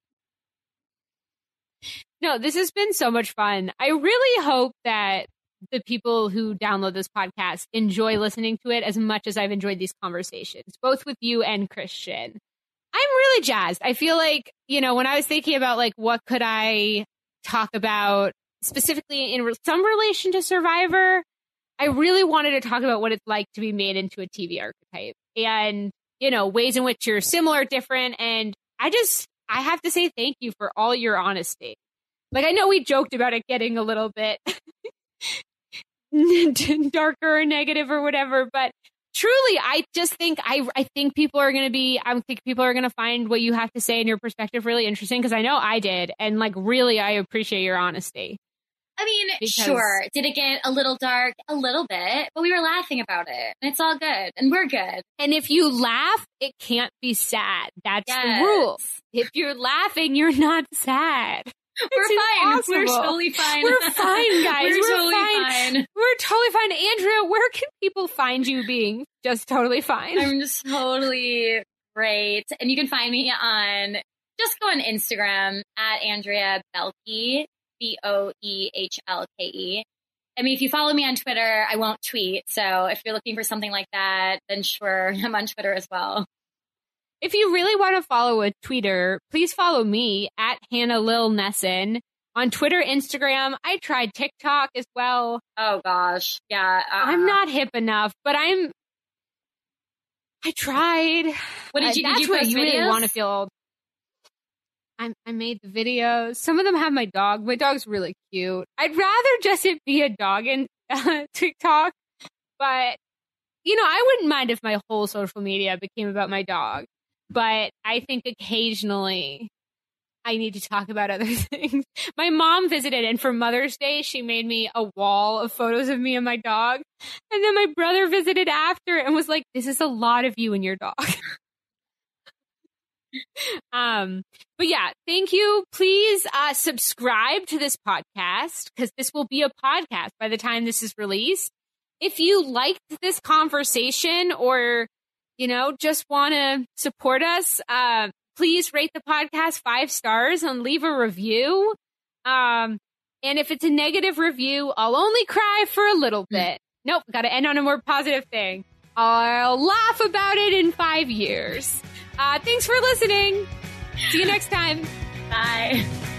No, this has been so much fun. I really hope that the people who download this podcast enjoy listening to it as much as I've enjoyed these conversations, both with you and Christian. I'm really jazzed. I feel like, you know, when I was thinking about like, what could I talk about specifically in re- some relation to Survivor, I really wanted to talk about what it's like to be made into a T V archetype and, you know, ways in which you're similar, different. And I just, I have to say thank you for all your honesty. Like, I know we joked about it getting a little bit darker or negative or whatever, but truly, I just think I I think people are going to be, I think people are going to find what you have to say and your perspective really interesting, because I know I did. And like, really, I appreciate your honesty. I mean, Because- sure. Did it get a little dark? A little bit, but we were laughing about it. And it's all good. And we're good. And if you laugh, it can't be sad. That's Yes. the rule. If you're laughing, you're not sad. We're It's fine. impossible. We're totally fine. We're fine, guys. We're, We're totally fine. fine. We're totally fine. Andrea, where can people find you being just totally fine? I'm just totally great. And you can find me on, just go on Instagram at Andrea Boehlke, B O E H L K E. I mean, if you follow me on Twitter, I won't tweet. So if you're looking for something like that, then sure, I'm on Twitter as well. If you really want to follow a tweeter, please follow me at Hannah Lil Nesson on Twitter, Instagram. I tried TikTok as well. Oh gosh. Yeah. Uh, I'm not hip enough, but I'm, I tried. What did you, uh, did that's you where post you videos? really want to feel old. I, I made the videos. Some of them have my dog. My dog's really cute. I'd rather just it be a dog in uh, TikTok, but you know, I wouldn't mind if my whole social media became about my dog. But I think occasionally I need to talk about other things. My mom visited, and for Mother's Day, she made me a wall of photos of me and my dog. And then my brother visited after and was like, this is a lot of you and your dog. um, but yeah, thank you. Please uh, subscribe to this podcast, because this will be a podcast by the time this is released. If you liked this conversation, or you know, just want to support us, uh, please rate the podcast five stars and leave a review. Um, and if it's a negative review, I'll only cry for a little bit. Nope, got to end on a more positive thing. I'll laugh about it in five years. Uh, thanks for listening. See you next time. Bye.